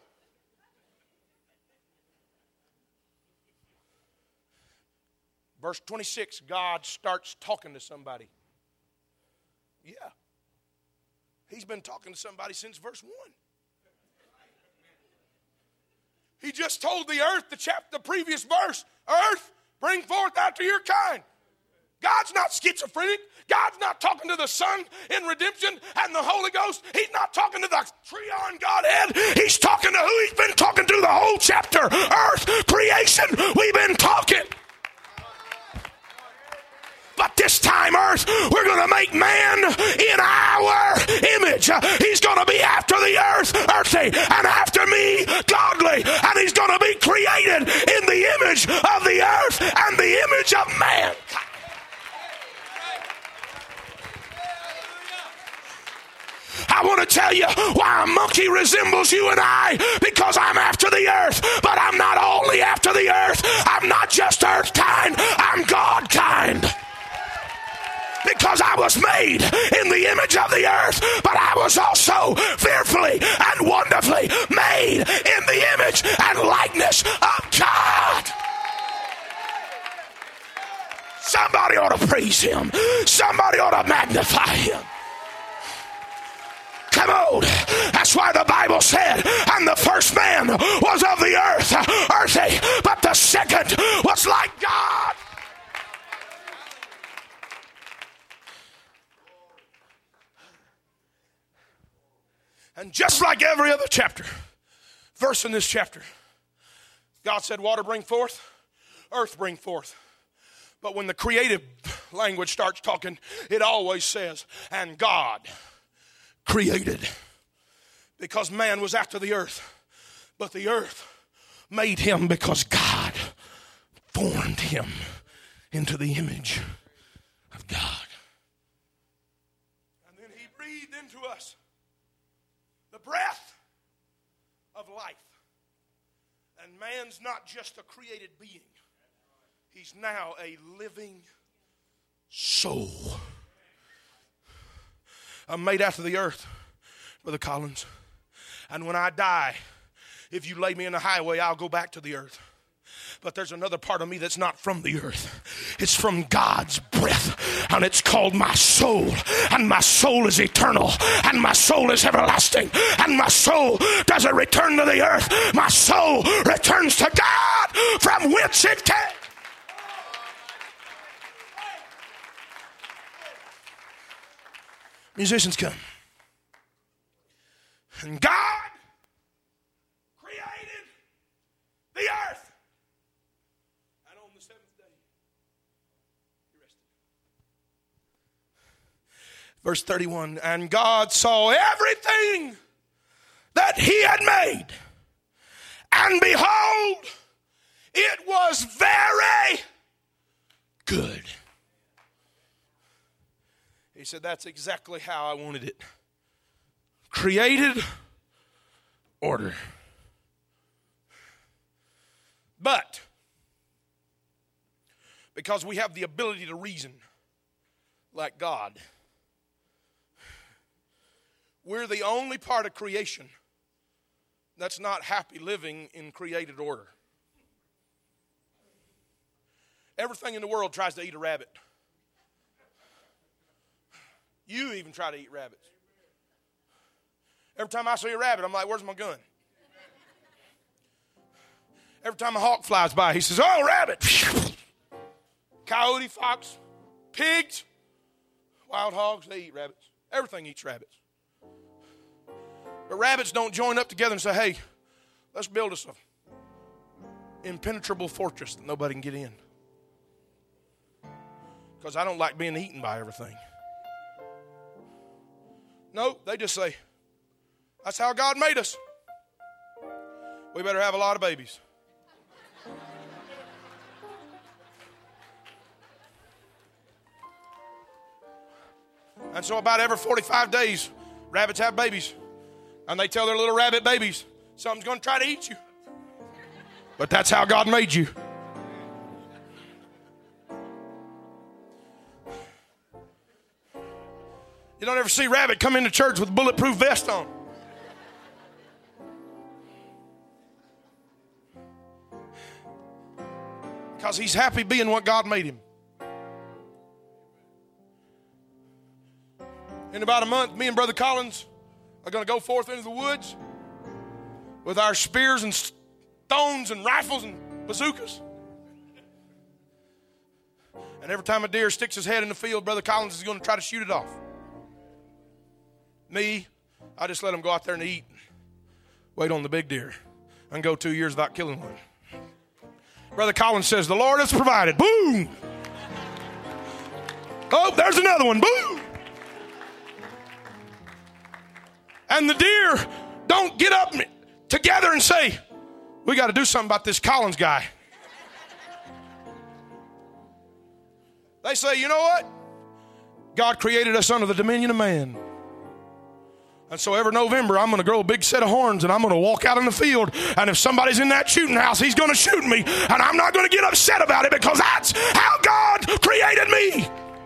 Verse 26, God starts talking to somebody. Yeah. He's been talking to somebody since verse 1. He just told the earth, the previous verse, earth, bring forth after your kind. God's not schizophrenic. God's not talking to the Son in redemption and the Holy Ghost. He's not talking to the Triune Godhead. He's talking to who he's been talking to the whole chapter. Earth, creation, we've been talking. But this time, earth, we're going to make man in our image. He's going to be after the earth, earthy, and after me, godly. And he's going to be created in the image of the earth and the image of man. I want to tell you why a monkey resembles you and I, because I'm after the earth, but I'm not only after the earth. I'm not just earth kind, I'm God kind. Because I was made in the image of the earth, but I was also fearfully and wonderfully made in the image and likeness of God. Somebody ought to praise him. Somebody ought to magnify him. Come on. That's why the Bible said, and the first man was of the earth, earthy, but the second was like God. And just like every other verse in this chapter, God said, water bring forth, earth bring forth. But when the creative language starts talking, it always says, and God created. Because man was after the earth, but the earth made him because God formed him into the image of God. And then he breathed into us the breath of life. And man's not just a created being. He's now a living soul. I'm made after the earth, Brother Collins. And when I die, if you lay me in the highway, I'll go back to the earth. But there's another part of me that's not from the earth. It's from God's breath, and it's called my soul. And my soul is eternal, and my soul is everlasting. And my soul doesn't return to the earth. My soul returns to God from whence it came. Musicians, come. And God created the earth. Verse 31, and God saw everything that he had made, and behold, it was very good. He said, that's exactly how I wanted it. Created order. But, because we have the ability to reason like God, we're the only part of creation that's not happy living in created order. Everything in the world tries to eat a rabbit. You even try to eat rabbits. Every time I see a rabbit, I'm like, where's my gun? Every time a hawk flies by, he says, oh, rabbit. Coyote, fox, pigs, wild hogs, they eat rabbits. Everything eats rabbits. But rabbits don't join up together and say, hey, let's build us an impenetrable fortress that nobody can get in. Because I don't like being eaten by everything. No, they just say, that's how God made us. We better have a lot of babies. And so about every 45 days, rabbits have babies. And they tell their little rabbit babies, something's going to try to eat you. But that's how God made you. You don't ever see a rabbit come into church with a bulletproof vest on. Because he's happy being what God made him. In about a month, me and Brother Collins are going to go forth into the woods with our spears and stones and rifles and bazookas. And every time a deer sticks his head in the field, Brother Collins is going to try to shoot it off. Me, I just let him go out there and eat. Wait on the big deer. I can go 2 years without killing one. Brother Collins says, the Lord has provided. Boom! Oh, there's another one. Boom! And the deer don't get up together and say, we got to do something about this Collins guy. They say, you know what? God created us under the dominion of man. And so every November, I'm going to grow a big set of horns and I'm going to walk out in the field. And if somebody's in that shooting house, he's going to shoot me. And I'm not going to get upset about it because that's how God created me.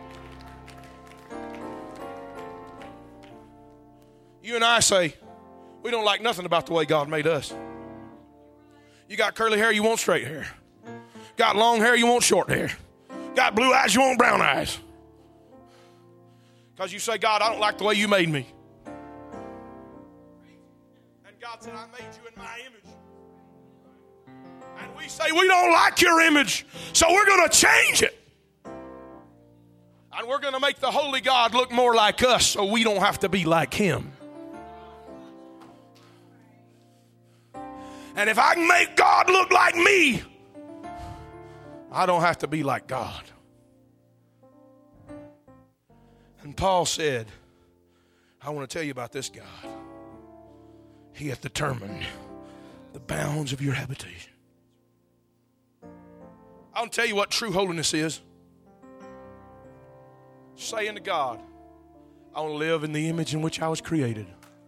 You and I say, we don't like nothing about the way God made us. You got curly hair, you want straight hair. Got long hair, you want short hair. Got blue eyes, you want brown eyes. Because you say, God, I don't like the way you made me. And God said, I made you in my image. And we say, we don't like your image, so we're going to change it. And we're going to make the holy God look more like us so we don't have to be like him. And if I can make God look like me, I don't have to be like God. And Paul said, I want to tell you about this God. He hath determined the bounds of your habitation. I want to tell you what true holiness is. Saying to God, I want to live in the image in which I was created.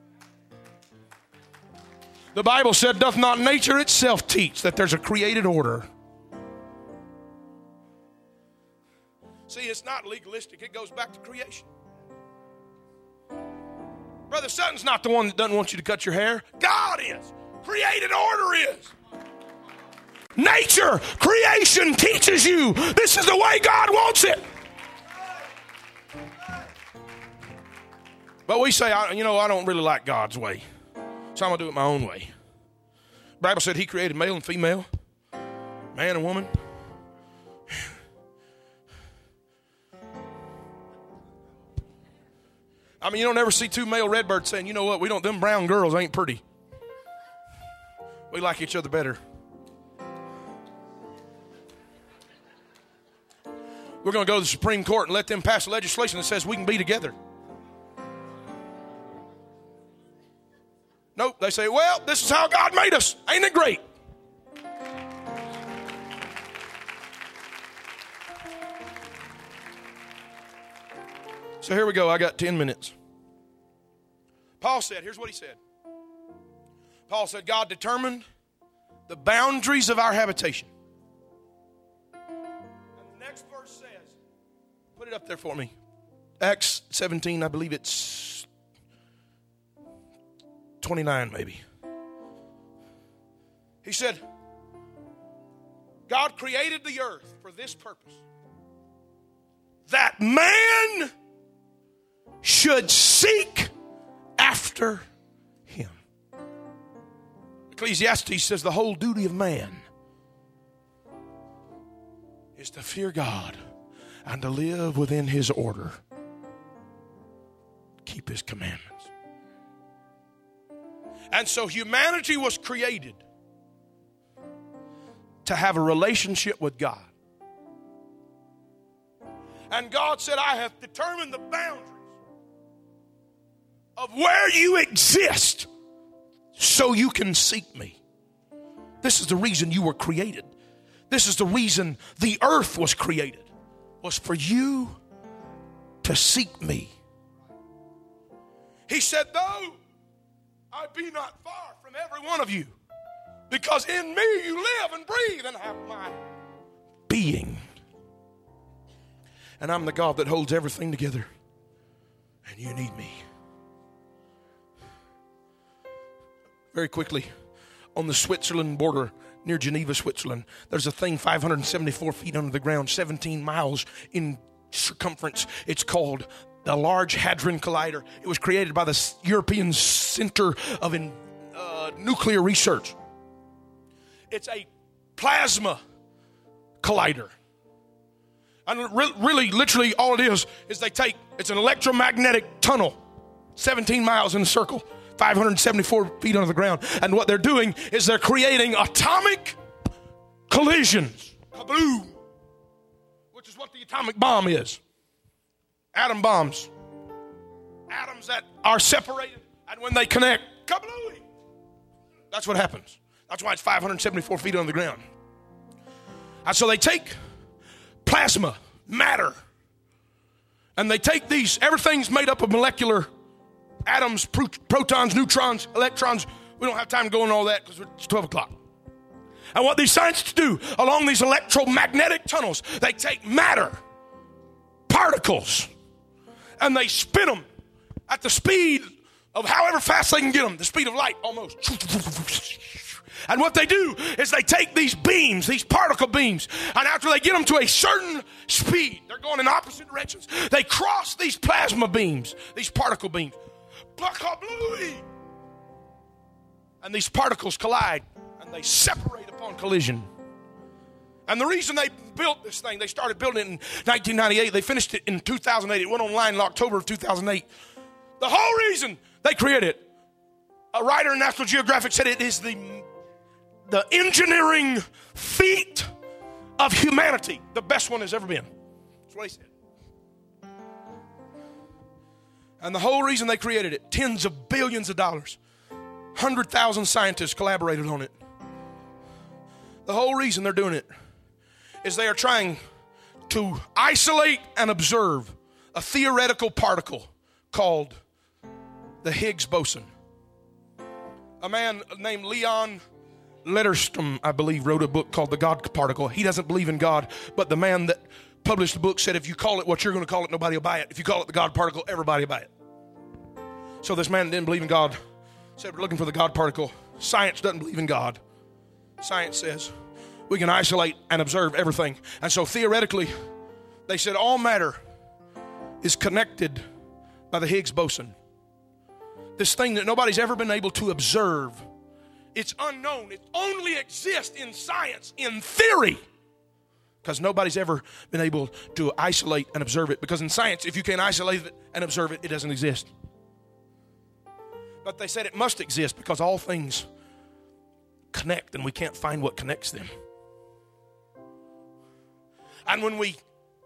The Bible said, doth not nature itself teach that there's a created order? See, it's not legalistic. It goes back to creation. Brother Sutton's not the one that doesn't want you to cut your hair. God is. Created order is. Nature, creation teaches you this is the way God wants it. But we say, I don't really like God's way, so I'm going to do it my own way. The Bible said he created male and female, man and woman. I mean, you don't ever see two male redbirds saying, you know what, them brown girls ain't pretty. We like each other better. We're going to go to the Supreme Court and let them pass legislation that says we can be together. Nope, they say, well, this is how God made us. Ain't it great? So here we go. I got 10 minutes. Paul said, here's what he said. Paul said, God determined the boundaries of our habitation. And the next verse says, put it up there for me. Acts 17, I believe it's 29 maybe. He said, God created the earth for this purpose, that man should seek after him. Ecclesiastes says the whole duty of man is to fear God and to live within his order, keep his commandments. And so humanity was created to have a relationship with God. And God said, I have determined the boundaries of where you exist so you can seek me. This is the reason you were created. This is the reason the earth was created, was for you to seek me. He said, though I be not far from every one of you, because in me you live and breathe and have my being. And I'm the God that holds everything together. And you need me. Very quickly, on the Switzerland border near Geneva, Switzerland, there's a thing 574 feet under the ground, 17 miles in circumference. It's called the Large Hadron Collider. It was created by the European Center of Nuclear Research. It's a plasma collider. And really, literally, all it is they take, it's an electromagnetic tunnel, 17 miles in a circle, 574 feet under the ground. And what they're doing is they're creating atomic collisions. Kaboom! Which is what the atomic bomb is. Atom bombs. Atoms that are separated, and when they connect, kablooey! That's what happens. That's why it's 574 feet under the ground. And so they take plasma, matter, and they take these, everything's made up of molecular atoms, protons, neutrons, electrons. We don't have time to go into all that because it's 12 o'clock. And what these scientists do along these electromagnetic tunnels, they take matter, particles, and they spin them at the speed of however fast they can get them, the speed of light almost. And what they do is they take these beams, these particle beams, and after they get them to a certain speed, they're going in opposite directions, they cross these plasma beams, these particle beams. And these particles collide, and they separate upon collision. And the reason they built this thing, they started building it in 1998. They finished it in 2008. It went online in October of 2008. The whole reason they created it, a writer in National Geographic said it is the engineering feat of humanity, the best one has ever been. That's what he said. And the whole reason they created it, tens of billions of dollars, 100,000 scientists collaborated on it. The whole reason they're doing it is they are trying to isolate and observe a theoretical particle called the Higgs boson. A man named Leon Letterstrom, I believe, wrote a book called The God Particle. He doesn't believe in God, but the man that published the book said if you call it what you're going to call it, nobody will buy it. If you call it the God Particle, everybody will buy it. So this man didn't believe in God. Said, we're looking for the God particle. Science doesn't believe in God. Science says we can isolate and observe everything. And so theoretically, they said all matter is connected by the Higgs boson. This thing that nobody's ever been able to observe. It's unknown. It only exists in science, in theory. Because nobody's ever been able to isolate and observe it. Because in science, if you can't isolate it and observe it, it doesn't exist. But they said it must exist because all things connect and we can't find what connects them. And when we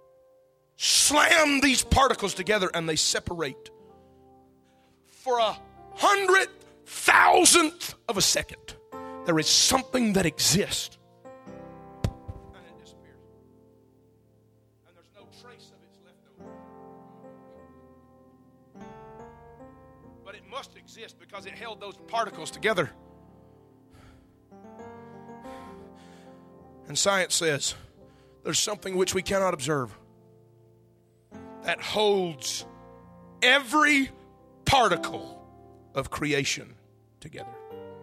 slam these particles together and they separate for 100,000th of a second, there is something that exists. And it disappears. And there's no trace of its left over. But it must exist because it held those particles together. And science says there's something which we cannot observe that holds every particle of creation together.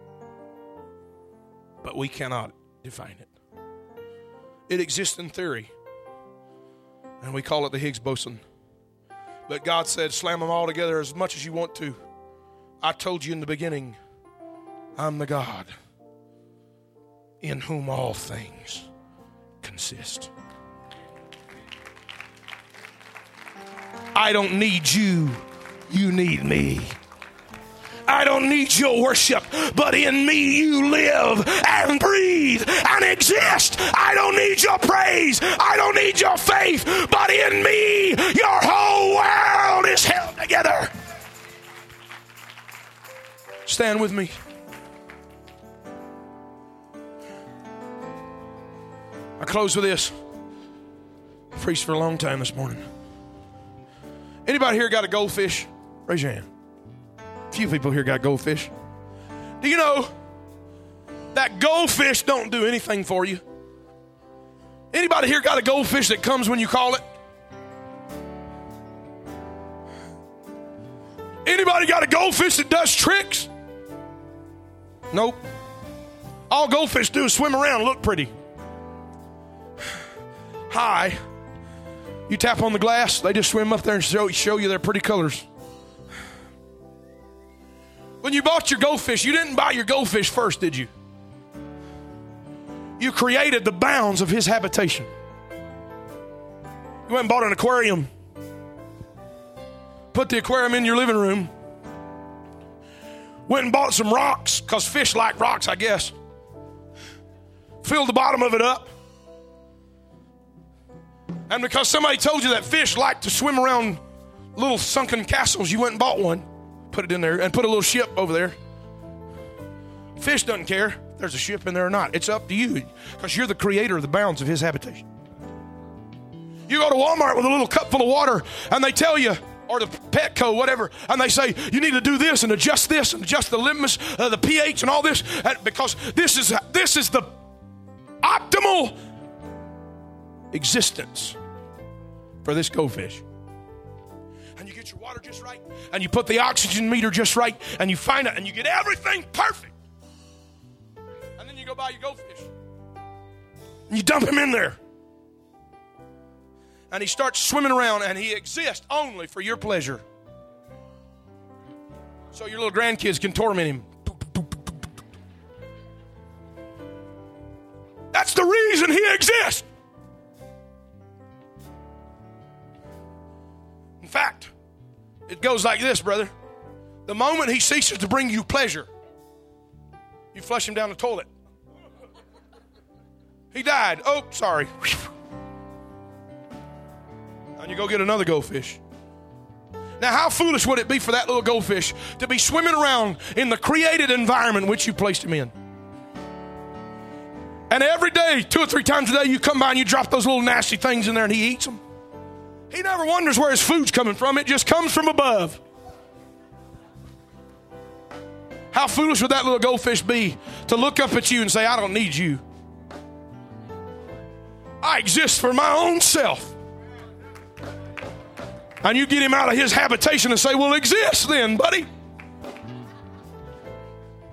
But we cannot define it. It exists in theory, and we call it the Higgs boson. But God said, slam them all together as much as you want to. I told you in the beginning, I'm the God in whom all things consist. I don't need you, you need me. I don't need your worship, but in me you live and breathe and exist. I don't need your praise, I don't need your faith, but in me your whole world is held together. Stand with me. I close with this. I preached for a long time this morning. Anybody here got a goldfish? Raise your hand. A few people here got goldfish. Do you know that goldfish don't do anything for you? Anybody here got a goldfish that comes when you call it? Anybody got a goldfish that does tricks? Nope. All goldfish do is swim around and look pretty. Hi. You tap on the glass, they just swim up there and show you their pretty colors. When you bought your goldfish, you didn't buy your goldfish first, did you? You created the bounds of his habitation. You went and bought an aquarium. Put the aquarium in your living room. Went and bought some rocks, because fish like rocks, I guess. Filled the bottom of it up. And because somebody told you that fish like to swim around little sunken castles, you went and bought one, put it in there, and put a little ship over there. Fish doesn't care if there's a ship in there or not. It's up to you, because you're the creator of the bounds of his habitation. You go to Walmart with a little cup full of water, and they tell you, or the Petco, whatever, and they say, you need to do this and adjust the litmus, the pH and all this, because this is the optimal existence for this goldfish. And you get your water just right, and you put the oxygen meter just right, and you find it, and you get everything perfect. And then you go buy your goldfish, and you dump him in there. And he starts swimming around, and he exists only for your pleasure. So your little grandkids can torment him. That's the reason he exists. In fact, it goes like this, brother. The moment he ceases to bring you pleasure, you flush him down the toilet. He died. Oh, sorry. And you go get another goldfish. Now, how foolish would it be for that little goldfish to be swimming around in the created environment which you placed him in? And every day, 2 or 3 times a day, you come by and you drop those little nasty things in there and he eats them. He never wonders where his food's coming from. It just comes from above. How foolish would that little goldfish be to look up at you and say, I don't need you. I exist for my own self. And you get him out of his habitation and say, well, exist then, buddy.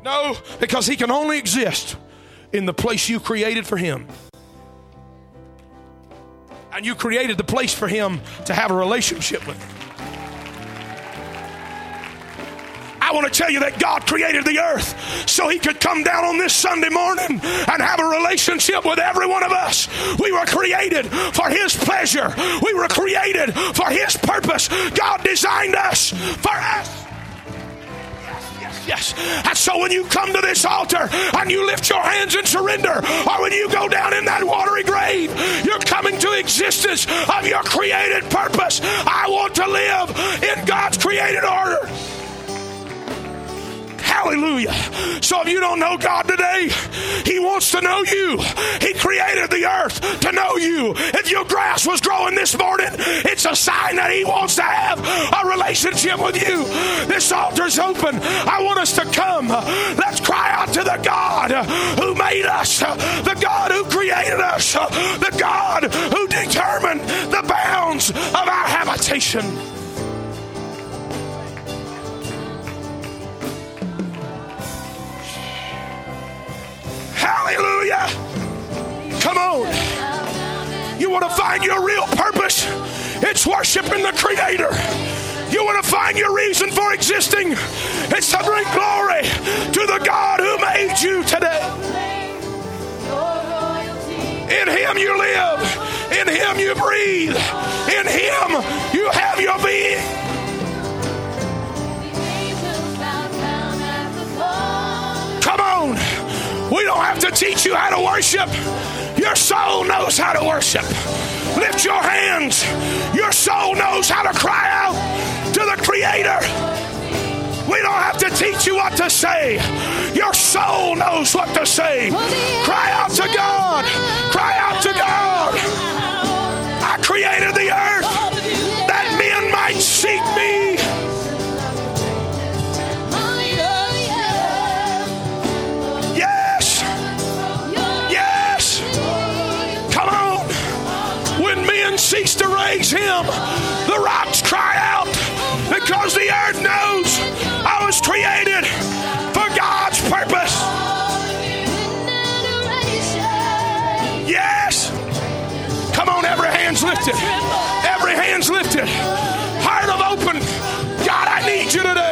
No, because he can only exist in the place you created for him. And you created the place for him to have a relationship with him. I want to tell you that God created the earth so he could come down on this Sunday morning and have a relationship with every one of us. We were created for his pleasure. We were created for his purpose. God designed us for us. Yes. And so when you come to this altar and you lift your hands in surrender, or when you go down in that watery grave, you're coming to existence of your created purpose. I want to live in God's created order. Hallelujah. So if you don't know God today, he wants to know you. He created the earth to know you. If your grass was growing this morning, it's a sign that he wants to have a relationship with you. This altar's open. I want us to come. Let's cry out to the God who made us, the God who created us, the God who determined the bounds of our habitation. Hallelujah. Come on. You want to find your real purpose? It's worshiping the Creator. You want to find your reason for existing? It's to bring glory to the God who made you today. In him you live. In him you breathe. In him you have your being. Come on. We don't have to teach you how to worship. Your soul knows how to worship. Lift your hands. Your soul knows how to cry out to the Creator. We don't have to teach you what to say. Your soul knows what to say. Cry out to God. Cry out to God. I created the earth that men might seek me. Cease to raise him, the rocks cry out, because the earth knows I was created for God's purpose. Yes. Come on, every hand's lifted. Every hand's lifted. Heart of open. God, I need you today.